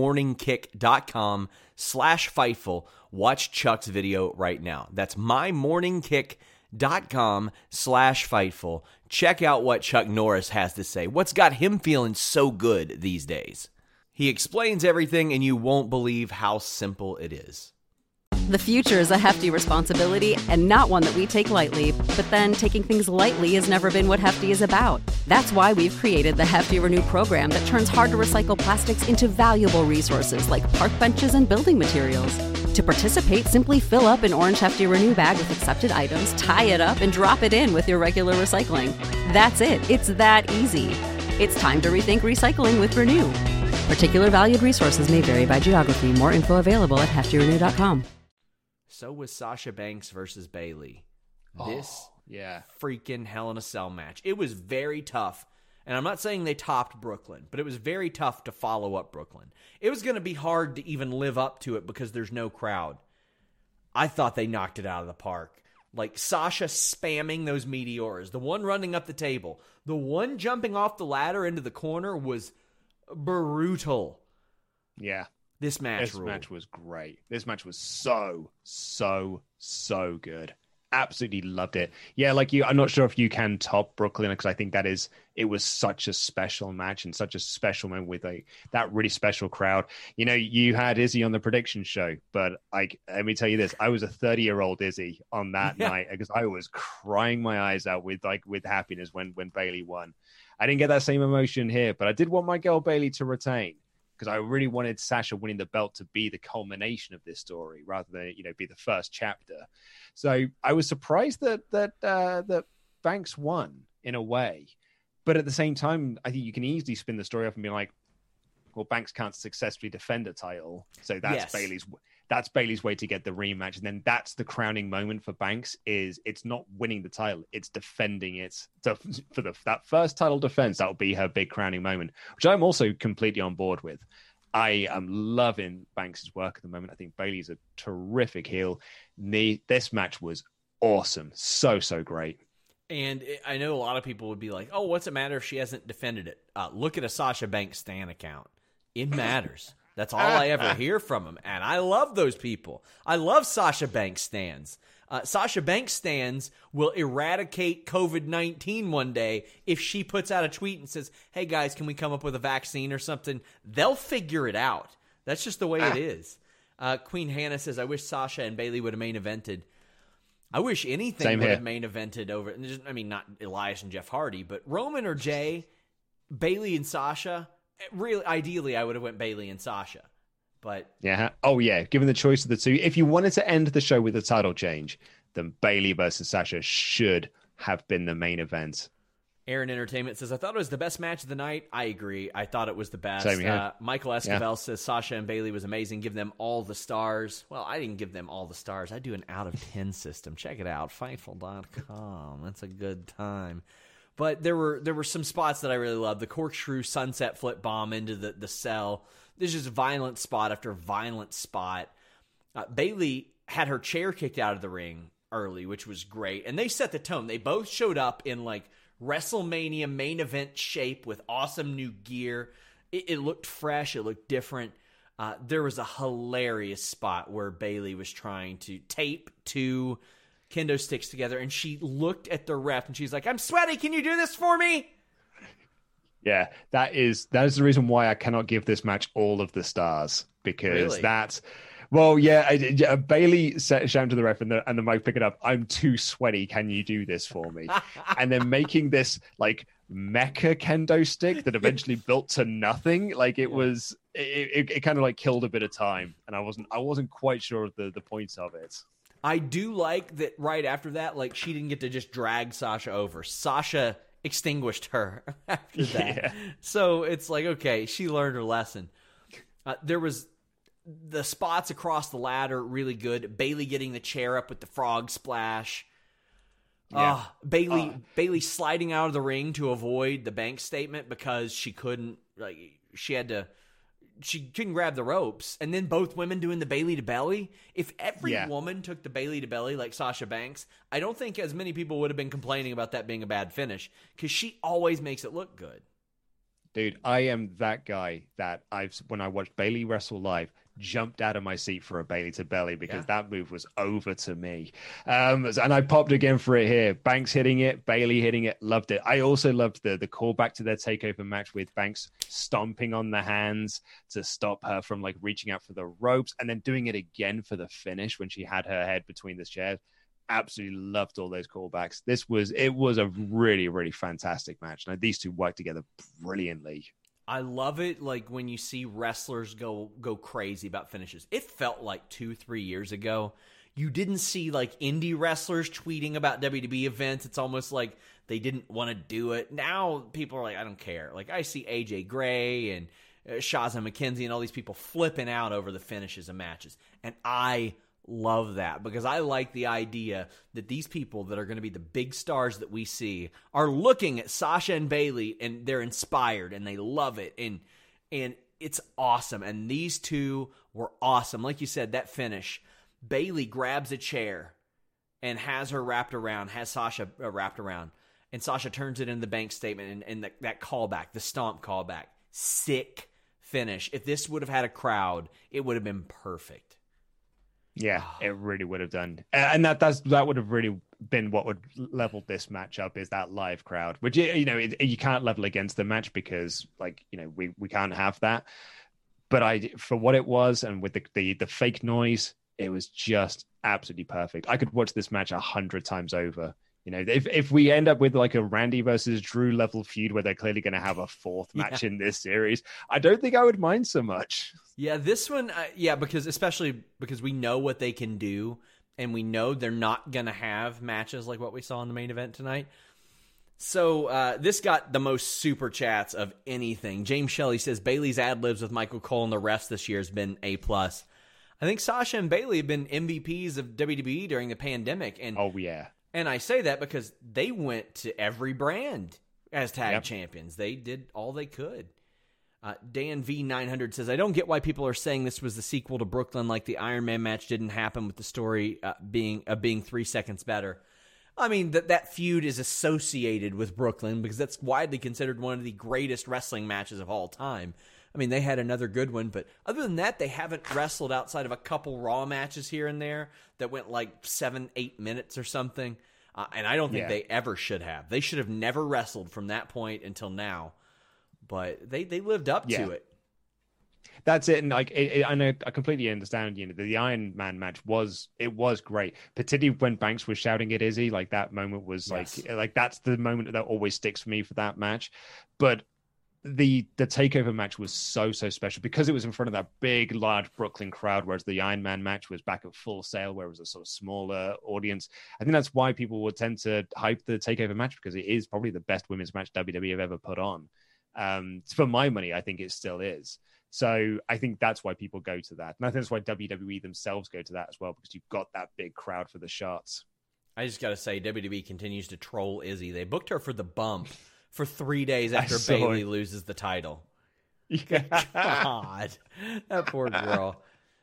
mymorningkick.com/Fightful. Watch Chuck's video right now. That's mymorningkick.com/Fightful. Check out what Chuck Norris has to say. What's got him feeling so good these days? He explains everything, and you won't believe how simple it is. The future is a hefty responsibility and not one that we take lightly. But then taking things lightly has never been what Hefty is about. That's why we've created the Hefty Renew program that turns hard-to-recycle plastics into valuable resources like park benches and building materials. To participate, simply fill up an orange Hefty Renew bag with accepted items, tie it up, and drop it in with your regular recycling. That's it. It's that easy. It's time to rethink recycling with Renew. Particular valued resources may vary by geography. More info available at heftyrenew.com. So was Sasha Banks versus Bayley. This freaking Hell in a Cell match. It was very tough. And I'm not saying they topped Brooklyn, but it was very tough to follow up Brooklyn. It was going to be hard to even live up to it because there's no crowd. I thought they knocked it out of the park. Like Sasha spamming those meteors, the one running up the table, the one jumping off the ladder into the corner was brutal. Yeah. This match was great. This match was so good. Absolutely loved it. Yeah, like you, I'm not sure if you can top Brooklyn because I think it was such a special match and such a special moment with that really special crowd. You know, you had Izzy on the prediction show, but let me tell you this, I was a 30-year-old Izzy on that night because I was crying my eyes out with happiness when Bayley won. I didn't get that same emotion here, but I did want my girl Bayley to retain, because I really wanted Sasha winning the belt to be the culmination of this story rather than, be the first chapter. So I was surprised that Banks won in a way. But at the same time, I think you can easily spin the story off and be like, well, Banks can't successfully defend a title. So that's Bayley's way to get the rematch. And then that's the crowning moment for Banks is it's not winning the title. It's defending it. So for that first title defense, that'll be her big crowning moment, which I'm also completely on board with. I am loving Banks' work at the moment. I think Bayley's a terrific heel. This match was awesome. So great. And I know a lot of people would be like, oh, what's it matter if she hasn't defended it? Look at a Sasha Banks Stan account. It matters. That's all I ever hear from him. And I love those people. I love Sasha Banks stans. Sasha Banks stans will eradicate COVID-19 one day if she puts out a tweet and says, hey, guys, can we come up with a vaccine or something? They'll figure it out. That's just the way it is. Queen Hannah says, I wish Sasha and Bayley would have main evented. I wish anything Same would here. have main evented over. I mean, not Elias and Jeff Hardy, but Roman or Jay, Bayley and Sasha. Really, ideally, I would have went Bayley and Sasha, but Yeah. Oh, yeah. Given the choice of the two, if you wanted to end the show with a title change, then Bayley versus Sasha should have been the main event. Aaron Entertainment says, I thought it was the best match of the night. I agree. I thought it was the best. Same here. Michael Esquivel says, Sasha and Bayley was amazing. Give them all the stars. Well, I didn't give them all the stars. I do an out of 10 system. Check it out. Fightful.com. That's a good time. But there were some spots that I really loved. The corkscrew sunset flip bomb into the cell. There's just violent spot after violent spot. Bayley had her chair kicked out of the ring early, which was great. And they set the tone. They both showed up in like WrestleMania main event shape with awesome new gear. It looked fresh. It looked different. There was a hilarious spot where Bayley was trying to tape two kendo sticks together, and she looked at the ref and she's like, I'm sweaty. Can you do this for me? Yeah, that is the reason why I cannot give this match all of the stars, because Really? that's... Well, yeah, Bayley shouting to the ref and the mic pick it up. I'm too sweaty. Can you do this for me? And then making this like mecha kendo stick that eventually built to nothing. Like it was, it kind of like killed a bit of time, and I wasn't quite sure of the points of it. I do like that right after that, like she didn't get to just drag Sasha over. Sasha extinguished her after that. Yeah. So it's like, okay, she learned her lesson. There was the spots across the ladder, really good. Bayley getting the chair up with the frog splash. Yeah. Bayley sliding out of the ring to avoid the bank statement because she couldn't grab the ropes, and then both women doing the Bayley to belly. If every woman took the Bayley to belly like Sasha Banks, I don't think as many people would have been complaining about that being a bad finish, because she always makes it look good. Dude, I am that guy that when I watched Bayley wrestle live, jumped out of my seat for a Bayley to belly, because that move was over to me. And I popped again for it here. Banks hitting it, Bayley hitting it, loved it. I also loved the callback to their takeover match with Banks stomping on the hands to stop her from like reaching out for the ropes, and then doing it again for the finish when she had her head between the chairs. Absolutely loved all those callbacks. It was a really, really fantastic match. Now these two worked together brilliantly. I love it, like when you see wrestlers go crazy about finishes. It felt like 2-3 years ago, you didn't see like indie wrestlers tweeting about WWE events. It's almost like they didn't want to do it. Now people are like, I don't care. Like I see AJ Gray and Shazza McKenzie and all these people flipping out over the finishes of matches, and I love that, because I like the idea that these people that are going to be the big stars that we see are looking at Sasha and Bayley, and they're inspired and they love it, and it's awesome. And these two were awesome. Like you said, that finish, Bayley grabs a chair and has Sasha wrapped around, and Sasha turns it into the bank statement, and that callback, the stomp callback, sick finish. If this would have had a crowd, it would have been perfect. Yeah, it really would have done. And that would have really been what would level this match up, is that live crowd, which, you can't level against the match because, we can't have that. But for what it was, and with the fake noise, it was just absolutely perfect. I could watch this match 100 times over. If we end up with like a Randy versus Drew level feud where they're clearly going to have a fourth match in this series, I don't think I would mind so much. Yeah, this one, especially because we know what they can do, and we know they're not going to have matches like what we saw in the main event tonight. So this got the most super chats of anything. James Shelley says, Bayley's ad-libs with Michael Cole and the refs this year has been A+. I think Sasha and Bayley have been MVPs of WWE during the pandemic. And oh, yeah. And I say that because they went to every brand as tag champions. They did all they could. Dan V900 says, I don't get why people are saying this was the sequel to Brooklyn, like the Iron Man match didn't happen with the story being 3 seconds better. I mean, that feud is associated with Brooklyn because that's widely considered one of the greatest wrestling matches of all time. I mean, they had another good one, but other than that, they haven't wrestled outside of a couple Raw matches here and there that went like 7-8 minutes or something. And I don't think they ever should have. They should have never wrestled from that point until now. But they lived up to it. That's it, and like I know, I completely understand. You know, the Iron Man match was great, particularly when Banks was shouting at Izzy. Like that moment was like that's the moment that always sticks for me for that match. But the takeover match was so special because it was in front of that big, large Brooklyn crowd, whereas the Iron Man match was back at Full Sail, where it was a sort of smaller audience. I think that's why people would tend to hype the takeover match, because it is probably the best women's match WWE have ever put on. For my money, I think it still is. So I think that's why people go to that. And I think that's why WWE themselves go to that as well, because you've got that big crowd for the shots. I just got to say, WWE continues to troll Izzy. They booked her for the bump for 3 days after Bayley loses the title. God, that poor girl.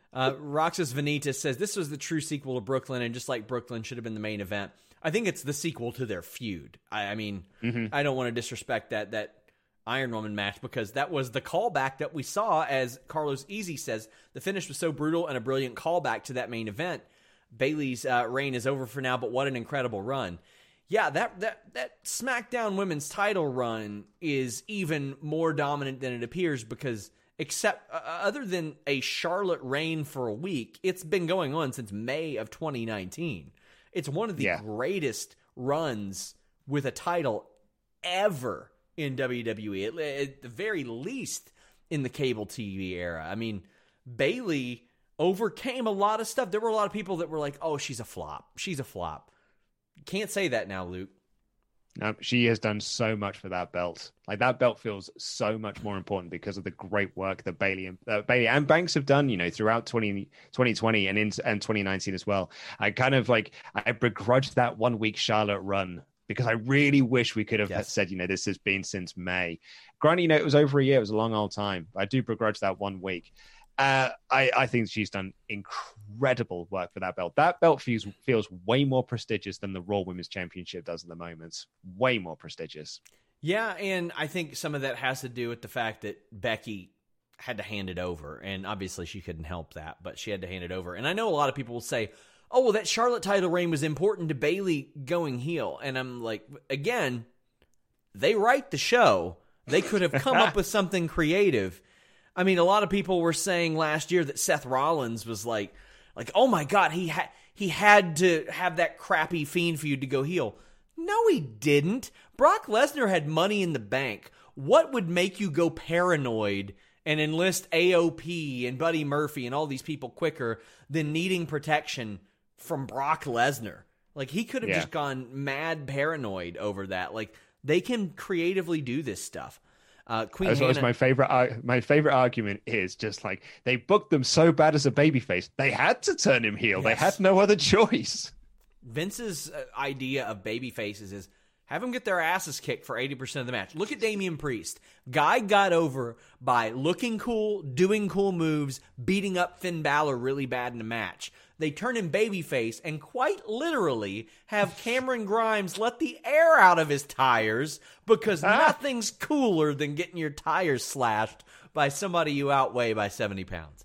Roxas Vanitas says, this was the true sequel to Brooklyn, and just like Brooklyn should have been the main event. I think it's the sequel to their feud. I mean, I don't want to disrespect that Iron Woman match, because that was the callback that we saw. As Carlos Easy says, the finish was so brutal and a brilliant callback to that main event. Bayley's reign is over for now, but what an incredible run. Yeah, that SmackDown Women's title run is even more dominant than it appears, because other than a Charlotte reign for a week, it's been going on since May of 2019. It's one of the greatest runs with a title ever in WWE, at the very least in the cable TV era. I mean, Bayley overcame a lot of stuff. There were a lot of people that were like, oh, she's a flop. She's a flop. Can't say that now, Luke. No, she has done so much for that belt. Like, that belt feels so much more important because of the great work that Bayley and Banks have done, you know, throughout 2020 and 2019 as well. I begrudged that 1 week Charlotte run, because I really wish we could have said, you know, this has been since May. Granted, you know, it was over a year. It was a long old time. I do begrudge that 1 week. I think she's done incredible work for that belt. That belt feels way more prestigious than the Raw Women's Championship does at the moment. Way more prestigious. Yeah, and I think some of that has to do with the fact that Becky had to hand it over. And obviously she couldn't help that, but she had to hand it over. And I know a lot of people will say, oh, well, that Charlotte title reign was important to Bayley going heel. And I'm like, again, they write the show. They could have come up with something creative. I mean, a lot of people were saying last year that Seth Rollins was like, oh my God, he had to have that crappy Fiend feud to go heel. No, he didn't. Brock Lesnar had Money in the Bank. What would make you go paranoid and enlist AOP and Buddy Murphy and all these people quicker than needing protection from Brock Lesnar? Like, he could have just gone mad paranoid over that. Like, they can creatively do this stuff. Queen Hannah, my favorite argument is just like, they booked them so bad as a babyface, they had to turn him heel. Yes. They had no other choice. Vince's idea of babyfaces is have them get their asses kicked for 80% of the match. Look at Damian Priest. Guy got over by looking cool, doing cool moves, beating up Finn Balor really bad in a match. They turn him babyface and quite literally have Cameron Grimes let the air out of his tires, because nothing's cooler than getting your tires slashed by somebody you outweigh by 70 pounds.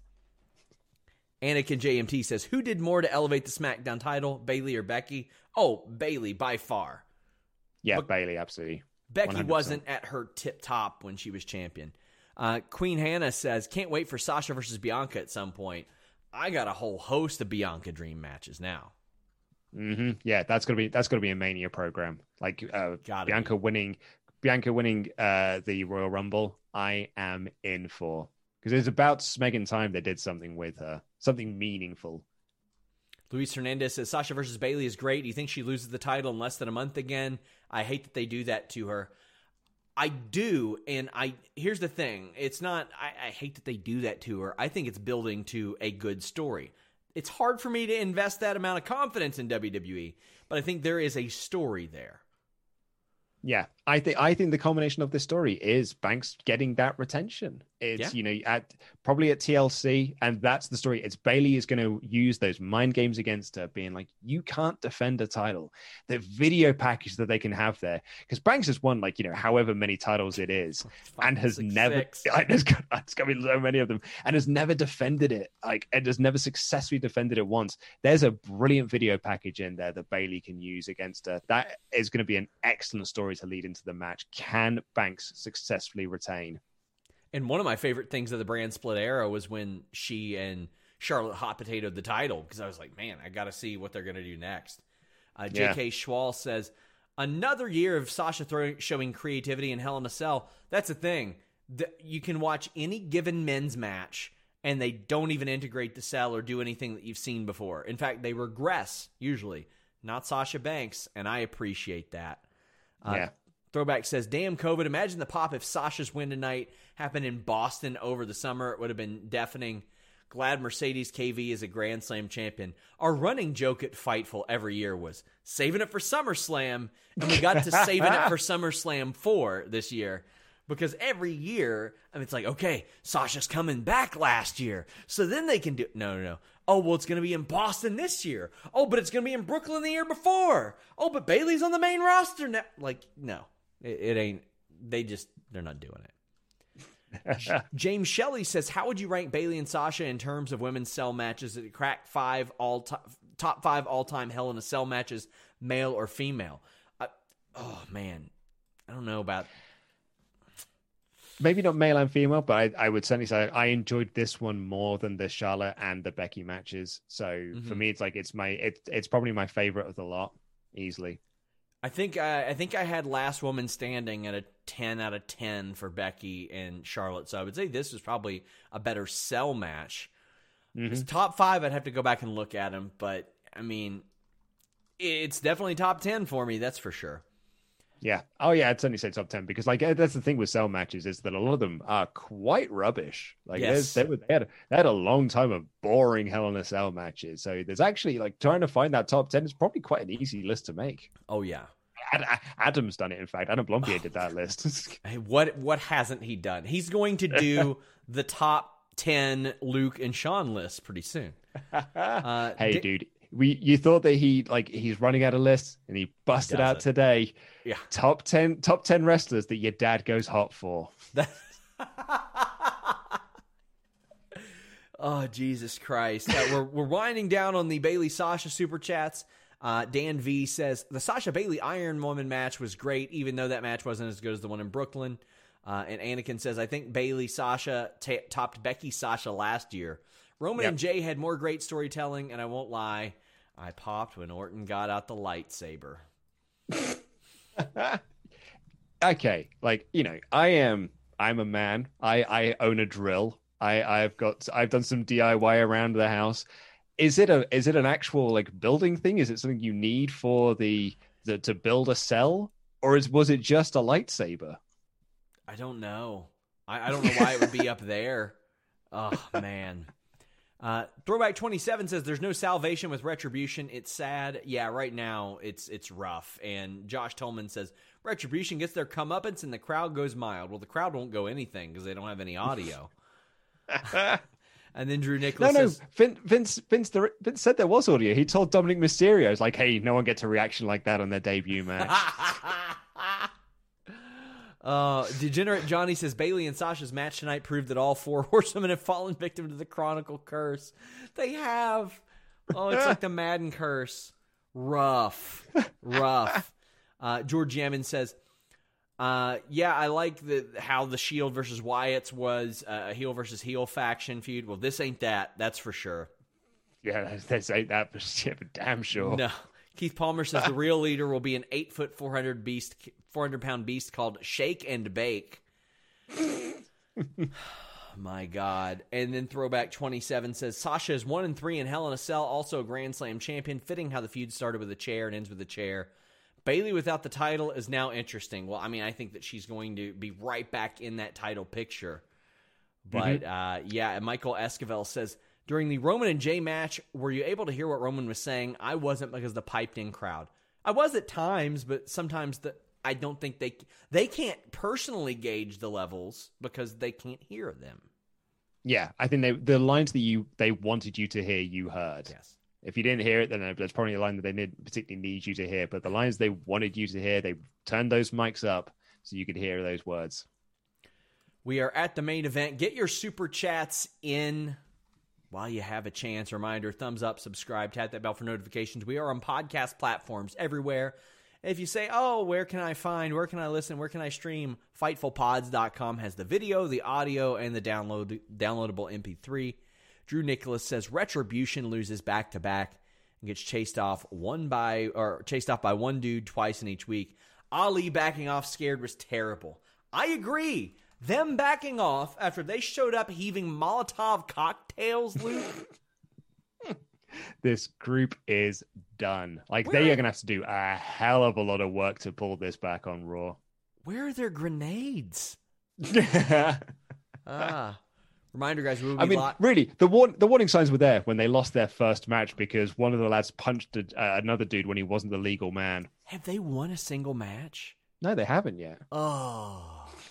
Anakin JMT says, who did more to elevate the SmackDown title, Bayley or Becky? Oh, Bayley, by far. Yeah, Bayley, absolutely. Becky 100%. wasn't at her tip top when she was champion. Queen Hannah says, can't wait for Sasha versus Bianca at some point. I got a whole host of Bianca Dream matches now. Mm-hmm. Yeah, that's gonna be a Mania program. Like Bianca winning the Royal Rumble. I am in for, because it's about smegging time they did something with her, something meaningful. Luis Hernandez says, Sasha versus Bayley is great. Do you think she loses the title in less than a month again? I hate that they do that to her. I do, and here's the thing. It's not, I hate that they do that to her. I think it's building to a good story. It's hard for me to invest that amount of confidence in WWE, but I think there is a story there. Yeah, I think the culmination of this story is Banks getting that retention. It's, you know, probably at TLC, and that's the story. It's Bayley is going to use those mind games against her, being like, you can't defend a title. The video package that they can have there, because Banks has won, like, you know, however many titles it is, and has never, there's got to be so many of them, and has never defended it, like, and has never successfully defended it once. There's a brilliant video package in there that Bayley can use against her. That is going to be an excellent story to lead into the match. Can Banks successfully retain? And one of my favorite things of the brand split era was when she and Charlotte hot potatoed the title, because I was like, man, I got to see what they're going to do next. J.K. Schwal says, another year of Sasha showing creativity in Hell in a Cell. That's the thing. You can watch any given men's match, and they don't even integrate the cell or do anything that you've seen before. In fact, they regress, usually. Not Sasha Banks, and I appreciate that. Throwback says, damn COVID, imagine the pop if Sasha's win tonight happened in Boston over the summer. It would have been deafening. Glad Mercedes KV is a Grand Slam champion. Our running joke at Fightful every year was saving it for SummerSlam, and we got to saving it for SummerSlam 4 this year. Because every year, I mean, it's like, okay, Sasha's coming back last year, so then they can do... No. Oh, well, it's going to be in Boston this year. Oh, but it's going to be in Brooklyn the year before. Oh, but Bayley's on the main roster now. Like, no, it ain't. They're not doing it. James Shelley says, how would you rank Bayley and Sasha in terms of women's cell matches that crack top 5 all-time Hell in a Cell matches, male or female? Oh, man. I don't know about... Maybe not male and female, but I would certainly say I enjoyed this one more than the Charlotte and the Becky matches. So for me, it's like it's probably my favorite of the lot, easily. I think I had Last Woman Standing at a 10 out of 10 for Becky and Charlotte. So I would say this is probably a better cell match. Top 5, I'd have to go back and look at them, but I mean, it's definitely top 10 for me. That's for sure. Yeah. Oh, yeah. I'd certainly say top 10 because, like, that's the thing with cell matches is that a lot of them are quite rubbish. Like, yes. they had a long time of boring Hell in a Cell matches. So there's actually, like, trying to find that top 10 is probably quite an easy list to make. Oh, yeah. Adam's done it, in fact. Adam Blompier did that list. Hey, what hasn't he done? He's going to do the top 10 Luke and Sean list pretty soon. Hey, dude. You thought that he's running out of lists, and he busted out today. Yeah, top 10 wrestlers that your dad goes hot for. Oh, Jesus Christ! We're winding down on the Bayley Sasha super chats. Dan V says the Sasha Bayley Iron Woman match was great, even though that match wasn't as good as the one in Brooklyn. And Anakin says I think Bayley Sasha topped Becky Sasha last year. Roman and Jay had more great storytelling, and I won't lie, I popped when Orton got out the lightsaber. Okay, like, you know, I'm a man. I own a drill. I've done some DIY around the house. Is it an actual like building thing? Is it something you need for the to build a cell, or was it just a lightsaber? I don't know. I don't know why it would be up there. Oh man. Throwback 27 says there's no salvation with Retribution. It's sad. Yeah, right now it's rough. And Josh Tolman says Retribution gets their comeuppance and the crowd goes mild. Well, the crowd won't go anything because they don't have any audio. And then Drew Nicholas says... Vince said there was audio. He told Dominic Mysterio, it's like, hey, no one gets a reaction like that on their debut match. Degenerate Johnny says Bayley and Sasha's match tonight proved that all 4 horsewomen have fallen victim to the Chronicle curse. They have. Oh, it's like the Madden curse. Rough. George Yamin says, yeah, I like how the Shield versus Wyatt's was a heel versus heel faction feud. Well, this ain't that. That's for sure. Yeah, this ain't that for damn sure. No. Keith Palmer says the real leader will be an 8-foot, 400-pound beast called Shake and Bake. My God. And then Throwback 27 says Sasha is 1-3 in Hell in a Cell, also a Grand Slam champion. Fitting how the feud started with a chair and ends with a chair. Bayley without the title is now interesting. Well, I mean, I think that she's going to be right back in that title picture. But, yeah, and Michael Esquivel says, during the Roman and Jay match, were you able to hear what Roman was saying? I wasn't because of the piped-in crowd. I was at times, but sometimes I don't think they can't personally gauge the levels because they can't hear them. Yeah, I think the lines that they wanted you to hear, you heard. Yes. If you didn't hear it, then that's probably a line that they didn't particularly need you to hear. But the lines they wanted you to hear, they turned those mics up so you could hear those words. We are at the main event. Get your super chats in while you have a chance. Reminder, thumbs up, subscribe, tap that bell for notifications. We are on podcast platforms everywhere. If you say, oh, where can I listen, where can I stream? FightfulPods.com has the video, the audio, and the downloadable MP3. Drew Nicholas says Retribution loses back-to-back and gets chased off by one dude twice in each week. Ali backing off scared was terrible. I agree. Them backing off after they showed up heaving Molotov cocktails, Luke. This group is done. Like, they are going to have to do a hell of a lot of work to pull this back on Raw. Where are their grenades? Reminder, guys, we will be really, the warning signs were there when they lost their first match because one of the lads punched another dude when he wasn't the legal man. Have they won a single match? No, they haven't yet. Oh.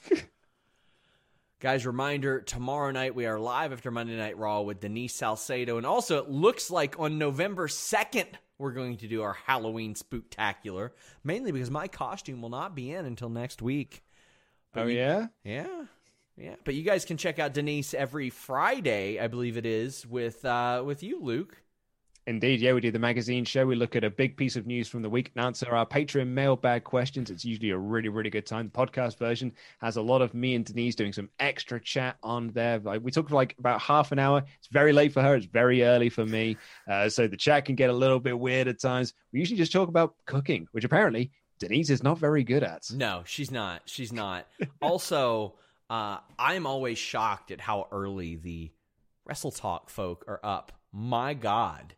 Guys, reminder, tomorrow night we are live after Monday Night Raw with Denise Salcedo. And also, it looks like on November 2nd, we're going to do our Halloween Spooktacular. Mainly because my costume will not be in until next week. But yeah? Yeah. But you guys can check out Denise every Friday, I believe it is, with you, Luke. Indeed, yeah, we do the magazine show. We look at a big piece of news from the week and answer our Patreon mailbag questions. It's usually a really, really good time. The podcast version has a lot of me and Denise doing some extra chat on there. We talk for about half an hour. It's very late for her. It's very early for me. So the chat can get a little bit weird at times. We usually just talk about cooking, which apparently Denise is not very good at. No, she's not. She's not. Also, I'm always shocked at how early the Wrestle Talk folk are up. My God.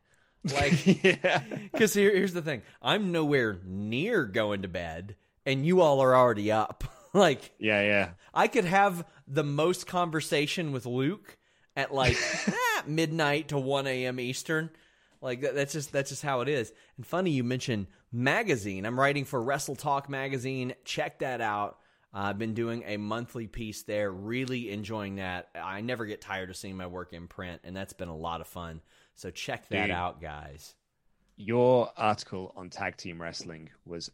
Because here's the thing. I'm nowhere near going to bed, and you all are already up. Yeah. I could have the most conversation with Luke at midnight to 1 a.m. Eastern. That's just how it is. And funny you mentioned magazine. I'm writing for Wrestle Talk magazine. Check that out. I've been doing a monthly piece there. Really enjoying that. I never get tired of seeing my work in print, and that's been a lot of fun. So check that out, guys. Your article on tag team wrestling was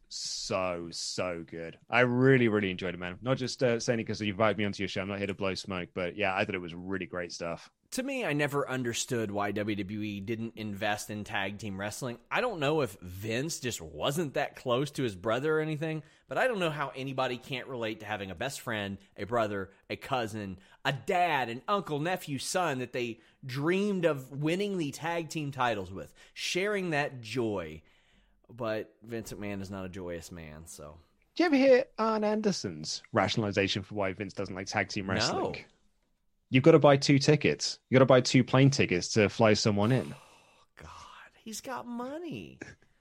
so good. I really, really enjoyed it, man. Not just saying it because you invited me onto your show. I'm not here to blow smoke, but yeah, I thought it was really great stuff. To me, I never understood why WWE didn't invest in tag team wrestling. I don't know if Vince just wasn't that close to his brother or anything, but I don't know how anybody can't relate to having a best friend, a brother, a cousin, a dad, an uncle, nephew, son that they dreamed of winning the tag team titles with, sharing that joy. But Vince McMahon is not a joyous man, so. Did you ever hear Arn Anderson's rationalization for why Vince doesn't like tag team wrestling? No. You've got to buy 2 tickets. You got to buy 2 plane tickets to fly someone in. Oh, God, he's got money.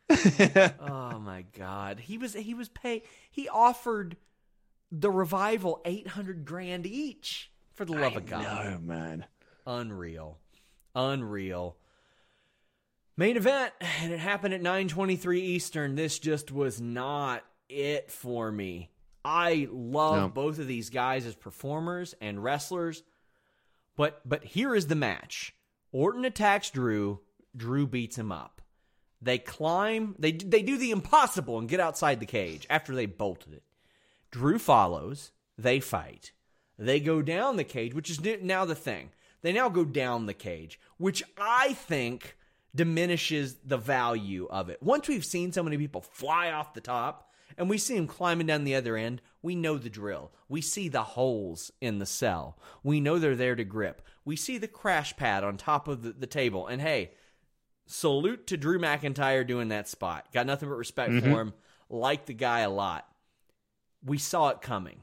Oh my God, he was paid. He offered the Revival $800,000 each for the love of God. No, man, unreal. Main event, and it happened at 9:23 Eastern. This just was not it for me. I love both of these guys as performers and wrestlers. But here is the match. Orton attacks Drew. Drew beats him up. They climb. They do the impossible and get outside the cage after they bolted it. Drew follows. They fight. They go down the cage, which is now the thing. They now go down the cage, which I think diminishes the value of it. Once we've seen so many people fly off the top, and we see them climbing down the other end, we know the drill. We see the holes in the cell. We know they're there to grip. We see the crash pad on top of the table. And hey, salute to Drew McIntyre doing that spot. Got nothing but respect for him. Like the guy a lot. We saw it coming.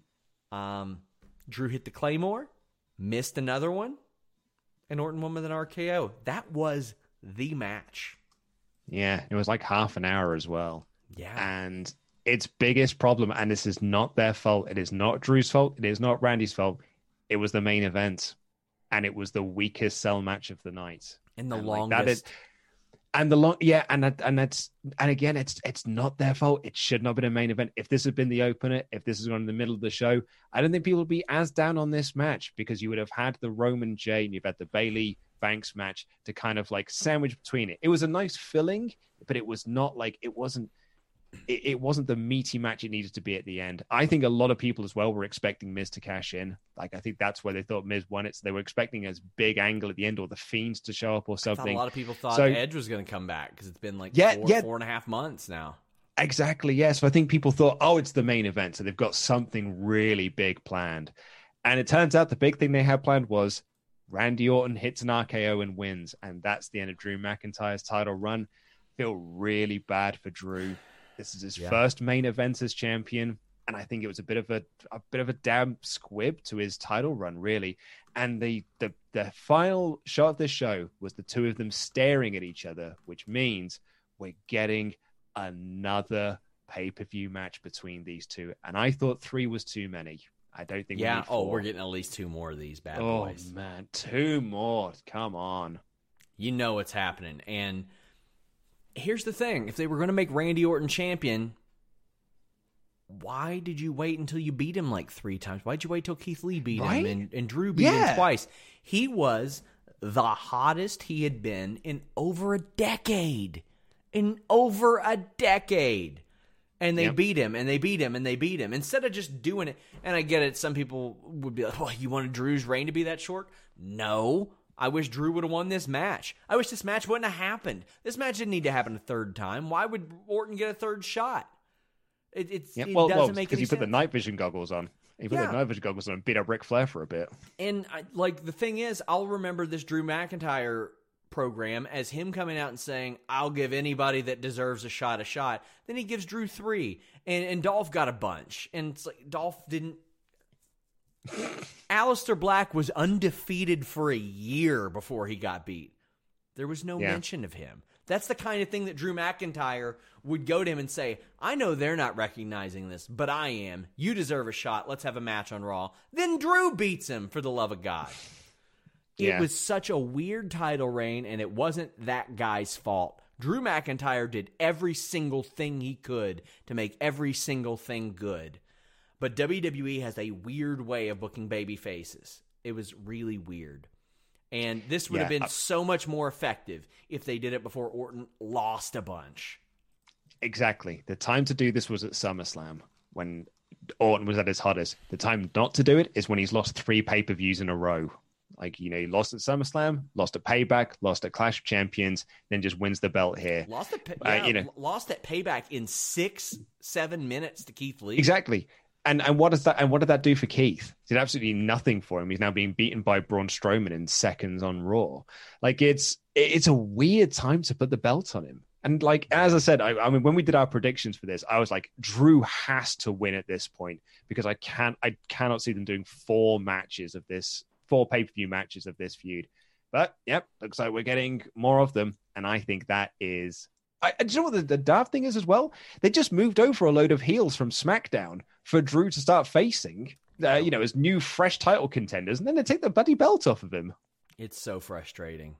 Drew hit the Claymore, missed another one, and Orton won with an RKO. That was the match. Yeah, it was like half an hour as well. Yeah. And its biggest problem, and this is not their fault, it is not Drew's fault, it is not Randy's fault, it was the main event. And it was the weakest cell match of the night. And the longest. And again, it's not their fault. It should not have been a main event. If this had been the opener, if this was gone in the middle of the show, I don't think people would be as down on this match because you would have had the Roman J and you've had the Bayley Banks match to kind of like sandwich between it. It was a nice filling, but it was not like it wasn't the meaty match it needed to be at the end. I think a lot of people as well were expecting Miz to cash in. Like, I think that's where they thought Miz won it. So they were expecting a big angle at the end or the Fiends to show up or something. A lot of people thought Edge was going to come back because it's been like 4.5 months now. Exactly, yes. So I think people thought, oh, it's the main event, so they've got something really big planned. And it turns out the big thing they had planned was Randy Orton hits an RKO and wins, and that's the end of Drew McIntyre's title run. Feel really bad for Drew. This is his first main event as champion, and I think it was a bit of a damn squib to his title run, really. And the final shot of this show was the two of them staring at each other, which means we're getting another pay-per-view match between these two. And I thought 3 was too many. I don't think we need 4. We're getting at least 2 more of these bad boys. Oh, man, 2 more. Come on. You know what's happening. And here's the thing. If they were going to make Randy Orton champion, why did you wait until you beat him like 3 times? Why'd you wait till Keith Lee beat him and Drew beat him twice? He was the hottest he had been in over a decade. And they beat him, and they beat him, and they beat him. Instead of just doing it, and I get it, some people would be like, oh, you wanted Drew's reign to be that short? No. I wish Drew would have won this match. I wish this match wouldn't have happened. This match didn't need to happen a third time. Why would Orton get a third shot? It doesn't make any sense. Because he put the night vision goggles on. He put the night vision goggles on and beat up Ric Flair for a bit. And the thing is, I'll remember this Drew McIntyre program as him coming out and saying, I'll give anybody that deserves a shot. Then he gives Drew 3, and Dolph got a bunch. And it's like, Dolph didn't... Aleister Black was undefeated for a year before he got beat. There was no mention of him. That's the kind of thing that Drew McIntyre would go to him and say, I know they're not recognizing this, but I am. You deserve a shot. Let's have a match on Raw. Then Drew beats him, for the love of God. It was such a weird title reign, and it wasn't that guy's fault. Drew McIntyre did every single thing he could to make every single thing good. But WWE has a weird way of booking baby faces. It was really weird. And this would have been so much more effective if they did it before Orton lost a bunch. Exactly. The time to do this was at SummerSlam, when Orton was at his hottest. The time not to do it is when he's lost 3 pay-per-views in a row. Like, he lost at SummerSlam, lost at Payback, lost at Clash of Champions, then just wins the belt here. Lost at Payback in 6-7 minutes to Keith Lee. Exactly. And what does that? And what did that do for Keith? It did absolutely nothing for him. He's now being beaten by Braun Strowman in seconds on Raw. Like, it's a weird time to put the belt on him. And like, as I said, I mean, when we did our predictions for this, I was like, Drew has to win at this point, because I cannot see them doing 4 pay-per-view matches of this feud. But yep, looks like we're getting more of them, and I think that is. Do you know what the daft thing is as well? They just moved over a load of heels from SmackDown for Drew to start facing, as new, fresh title contenders, and then they take the bloody belt off of him. It's so frustrating.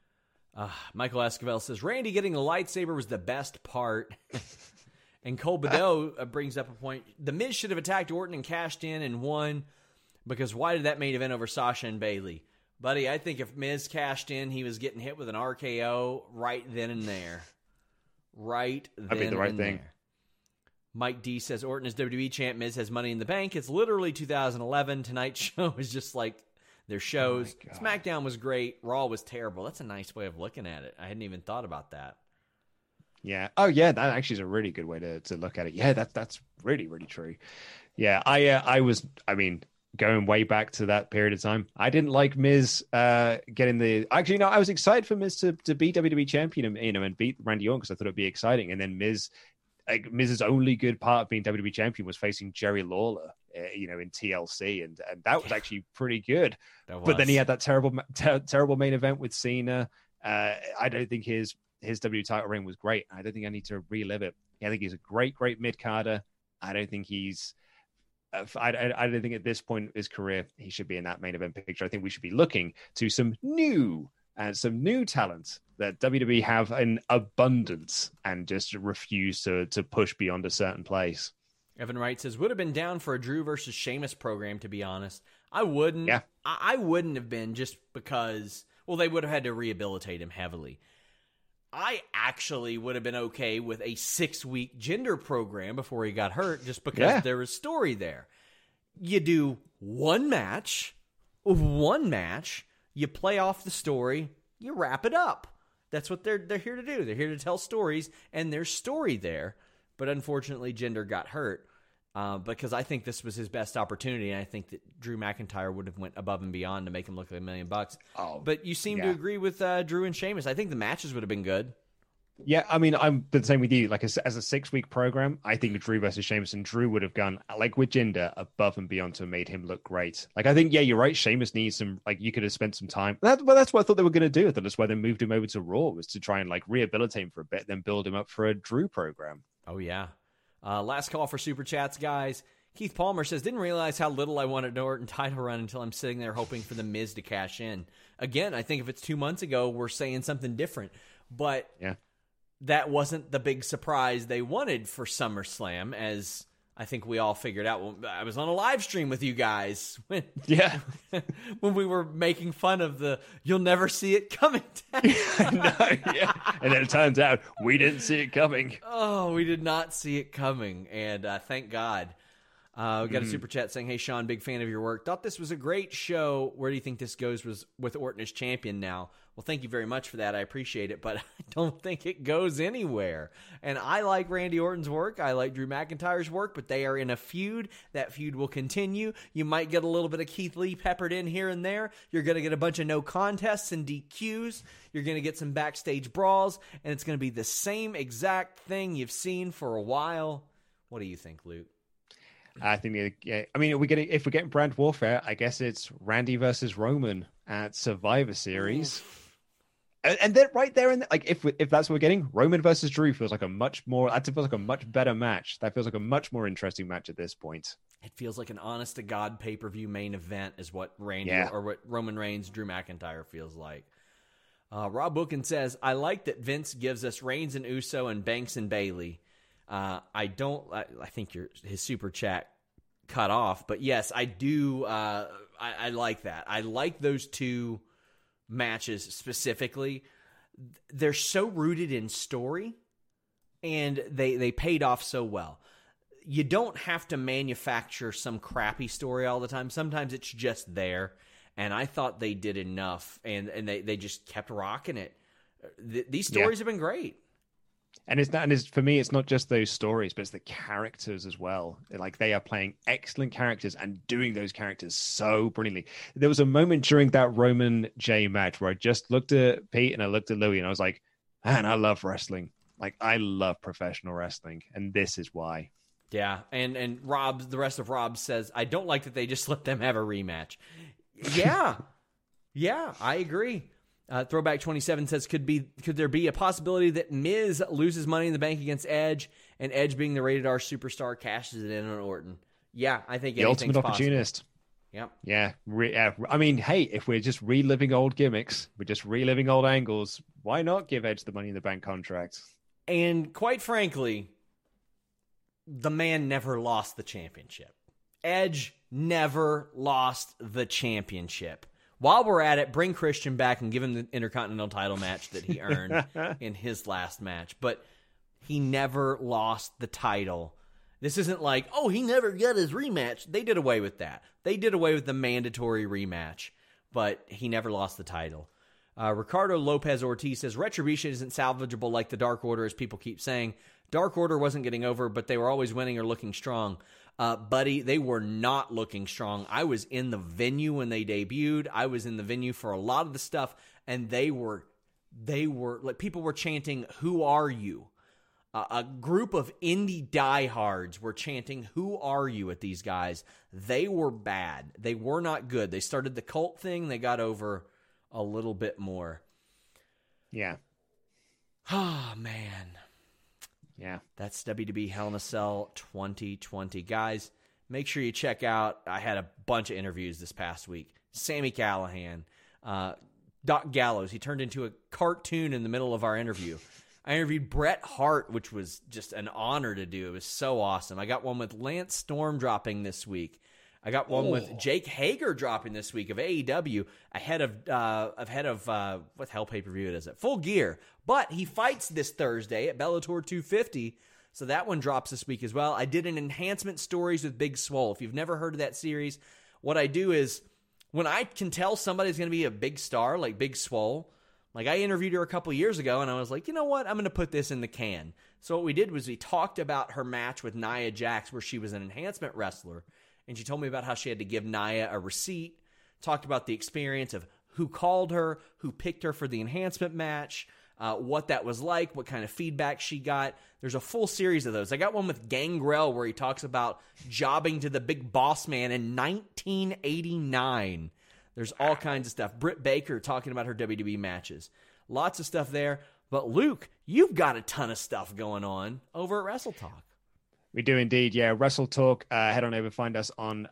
Michael Esquivel says, Randy getting the lightsaber was the best part. And Cole Bedeau brings up a point. The Miz should have attacked Orton and cashed in and won, because why did that main event over Sasha and Bayley? Buddy, I think if Miz cashed in, he was getting hit with an RKO right then and there. That'd be the right thing. There. Mike D says, Orton is WWE champ, Miz has Money in the Bank. It's literally 2011. Tonight's show is just like their shows. SmackDown was great. Raw was terrible. That's a nice way of looking at it. I hadn't even thought about that. Yeah. Oh, yeah. That actually is a really good way to look at it. Yeah, that's really, really true. Yeah. Going way back to that period of time, I didn't like Miz getting the. Actually, no, I was excited for Miz to be WWE champion, and beat Randy Orton, because I thought it'd be exciting. And then Miz's only good part of being WWE champion was facing Jerry Lawler, in TLC, and that was actually pretty good. But then he had that terrible main event with Cena. I don't think his WWE title reign was great. I don't think I need to relive it. I think he's a great mid-carder. I don't think he's. I don't think at this point in his career he should be in that main event picture. I think we should be looking to some new talent that WWE have in abundance and just refuse to push beyond a certain place. Evan Wright says, would have been down for a Drew versus Sheamus program, to be honest. I wouldn't. Yeah. I wouldn't have been, just because, they would have had to rehabilitate him heavily. I actually would have been okay with a 6-week gender program before he got hurt, just because there was story there. You do one match, you play off the story, you wrap it up. That's what they're here to do. They're here to tell stories, and there's story there. but unfortunately Jinder got hurt. Because I think this was his best opportunity, and I think that Drew McIntyre would have went above and beyond to make him look like $1 million. But you seem to agree with Drew and Sheamus. I think the matches would have been good. Yeah, I mean, I'm the same with you. Like, as a 6-week program, I think Drew versus Sheamus, and Drew would have gone, like with Jinder, above and beyond to have made him look great. Like, I think, yeah, you're right. Sheamus needs some, like, you could have spent some time. That's what I thought they were going to do. That's why they moved him over to Raw, was to try and, like, rehabilitate him for a bit, then build him up for a Drew program. Oh, yeah. Last call for Super Chats, guys. Keith Palmer says, didn't realize how little I wanted an Orton title run until I'm sitting there hoping for The Miz to cash in. Again, I think if it's 2 months ago, we're saying something different. But that wasn't the big surprise they wanted for SummerSlam, as I think we all figured out. Well, I was on a live stream with you guys when we were making fun of the "you'll never see it coming" tag. And then it turns out we didn't see it coming. Oh, we did not see it coming, and thank God. We got a super chat saying, "Hey Sean, big fan of your work. Thought this was a great show. Where do you think this goes with Orton as champion now?" Well, thank you very much for that. I appreciate it, but I don't think it goes anywhere. And I like Randy Orton's work. I like Drew McIntyre's work, but they are in a feud. That feud will continue. You might get a little bit of Keith Lee peppered in here and there. You're going to get a bunch of no contests and DQs. You're going to get some backstage brawls, and it's going to be the same exact thing you've seen for a while. What do you think, Luke? I think, I mean, if we're getting brand warfare, I guess it's Randy versus Roman at Survivor Series. And then right there, like if that's what we're getting, Roman versus Drew feels like a much better match. That feels like a much more interesting match at this point. It feels like an honest to God pay-per-view main event is what or what Roman Reigns, Drew McIntyre feels like. Rob Bookin says, I like that Vince gives us Reigns and Uso and Banks and Bayley. I think his super chat cut off, but yes, I do. I like that. I like those two matches specifically. They're so rooted in story, and they paid off so well. You don't have to manufacture some crappy story all the time. Sometimes it's just there, and I thought they did enough, and they just kept rocking it. These stories have been great. And for me, it's not just those stories, but it's the characters as well. Like, they are playing excellent characters and doing those characters so brilliantly. There was a moment during that Roman J match where I just looked at Pete and I looked at Louis and I was like, man, I love wrestling. Like, I love professional wrestling, and this is why. Yeah, and the rest of Rob says, I don't like that they just let them have a rematch. Yeah, I agree. Throwback 27 says, could there be a possibility that Miz loses Money in the Bank against Edge, and Edge, being the rated R superstar, cashes it in on Orton? Yeah, I think the ultimate opportunist. Yep. Yeah. I mean, hey, if we're just reliving old gimmicks, we're just reliving old angles, why not give Edge the Money in the Bank contract? And quite frankly, the man never lost the championship. Edge never lost the championship. While we're at it, bring Christian back and give him the Intercontinental title match that he earned in his last match. But he never lost the title. This isn't like, oh, he never got his rematch. They did away with that. They did away with the mandatory rematch, but he never lost the title. Ricardo Lopez Ortiz says, Retribution isn't salvageable like the Dark Order, as people keep saying. Dark Order wasn't getting over, but they were always winning or looking strong. Buddy, they were not looking strong. I was in the venue when they debuted. I was in the venue for a lot of the stuff, and they were like, people were chanting, "Who are you?" A group of indie diehards were chanting, "Who are you?" at these guys. They were bad. They were not good. They started the cult thing. They got over a little bit more. Yeah. Oh, man. Yeah. That's WWE Hell in a Cell 2020. Guys, make sure you check out, I had a bunch of interviews this past week. Sami Callihan, Doc Gallows. He turned into a cartoon in the middle of our interview. I interviewed Bret Hart, which was just an honor to do. It was so awesome. I got one with Lance Storm dropping this week. I got one with Jake Hager dropping this week of AEW ahead of what the hell pay-per-view it is at Full Gear. But he fights this Thursday at Bellator 250, so that one drops this week as well. I did an Enhancement Stories with Big Swole. If you've never heard of that series, what I do is when I can tell somebody's going to be a big star like Big Swole, Like, I interviewed her a couple years ago, and I was like, you know what? I'm going to put this in the can. So what we did was we talked about her match with Nia Jax, where she was an enhancement wrestler, and she told me about how she had to give Nia a receipt, talked about the experience of who called her, who picked her for the enhancement match, what that was like, what kind of feedback she got. There's a full series of those. I got one with Gangrel where he talks about jobbing to the big boss man in 1989. There's all kinds of stuff. Britt Baker talking about her WWE matches. Lots of stuff there. But Luke, you've got a ton of stuff going on over at Wrestle Talk. We do indeed, yeah. Wrestle Talk. Head on over, find us on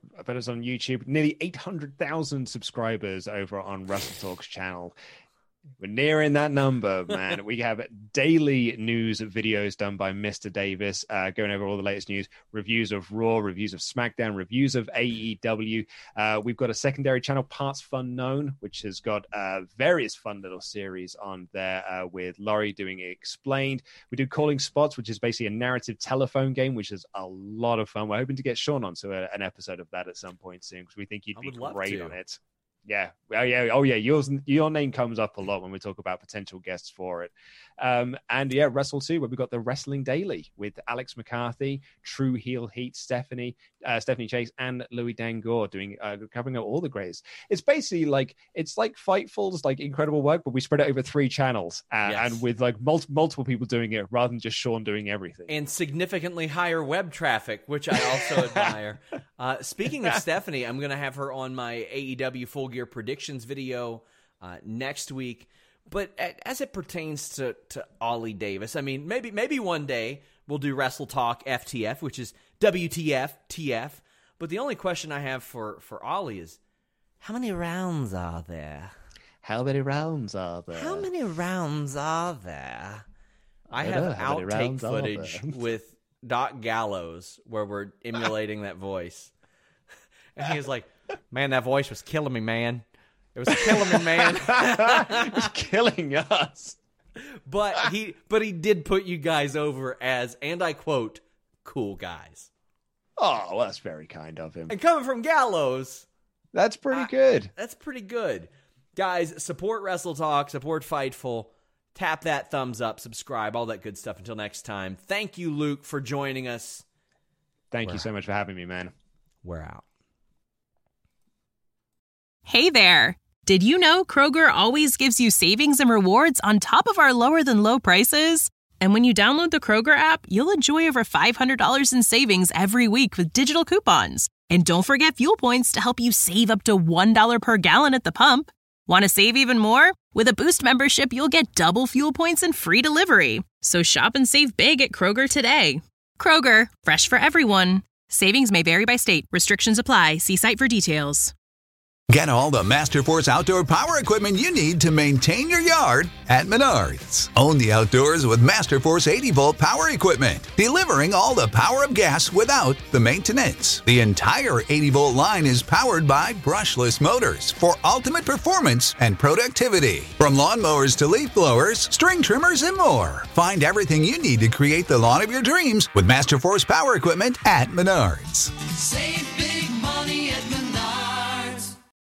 YouTube. Nearly 800,000 subscribers over on Wrestle Talk's channel. We're nearing that number, man. We have daily news videos done by Mr. Davis, going over all the latest news, reviews of Raw, reviews of SmackDown, reviews of AEW. We've got a secondary channel, Parts Fun Known, which has got various fun little series on there with Laurie doing it explained. We do Calling Spots, which is basically a narrative telephone game, which is a lot of fun. We're hoping to get Sean onto an episode of that at some point soon because we think you'd be great on it. Yeah. Oh, yeah. Your name comes up a lot when we talk about potential guests for it. And yeah, Wrestle 2, where we've got the Wrestling Daily with Alex McCarthy, True Heel Heat, Stephanie Chase, and Louis Dangoor covering up all the greats. It's basically like Fightful's like incredible work, but we spread it over 3 channels and with like multiple people doing it rather than just Sean doing everything. And significantly higher web traffic, which I also admire. Speaking of Stephanie, I'm going to have her on my AEW Full Gear predictions video next week. But as it pertains to Ollie Davis, I mean, maybe one day we'll do Wrestle Talk FTF, which is WTF, TF. But the only question I have for Ollie is, how many rounds are there? How many rounds are there? How many rounds are there? I have outtake footage with Doc Gallows where we're emulating that voice. And he was like, man, that voice was killing me, man. It was killing me, man. It was killing us. But he did put you guys over as, and I quote, cool guys. Oh, well, that's very kind of him. And coming from Gallows, that's pretty good. That's pretty good. Guys, support Wrestle Talk, support Fightful. Tap that thumbs up, subscribe, all that good stuff. Until next time, thank you, Luke, for joining us. Thank you so much for having me, man. We're out. Hey there! Did you know Kroger always gives you savings and rewards on top of our lower-than-low prices? And when you download the Kroger app, you'll enjoy over $500 in savings every week with digital coupons. And don't forget fuel points to help you save up to $1 per gallon at the pump. Want to save even more? With a Boost membership, you'll get double fuel points and free delivery. So shop and save big at Kroger today. Kroger, fresh for everyone. Savings may vary by state. Restrictions apply. See site for details. Get all the Masterforce outdoor power equipment you need to maintain your yard at Menards. Own the outdoors with Masterforce 80-volt power equipment, delivering all the power of gas without the maintenance. The entire 80-volt line is powered by brushless motors for ultimate performance and productivity. From lawnmowers to leaf blowers, string trimmers, and more. Find everything you need to create the lawn of your dreams with Masterforce power equipment at Menards.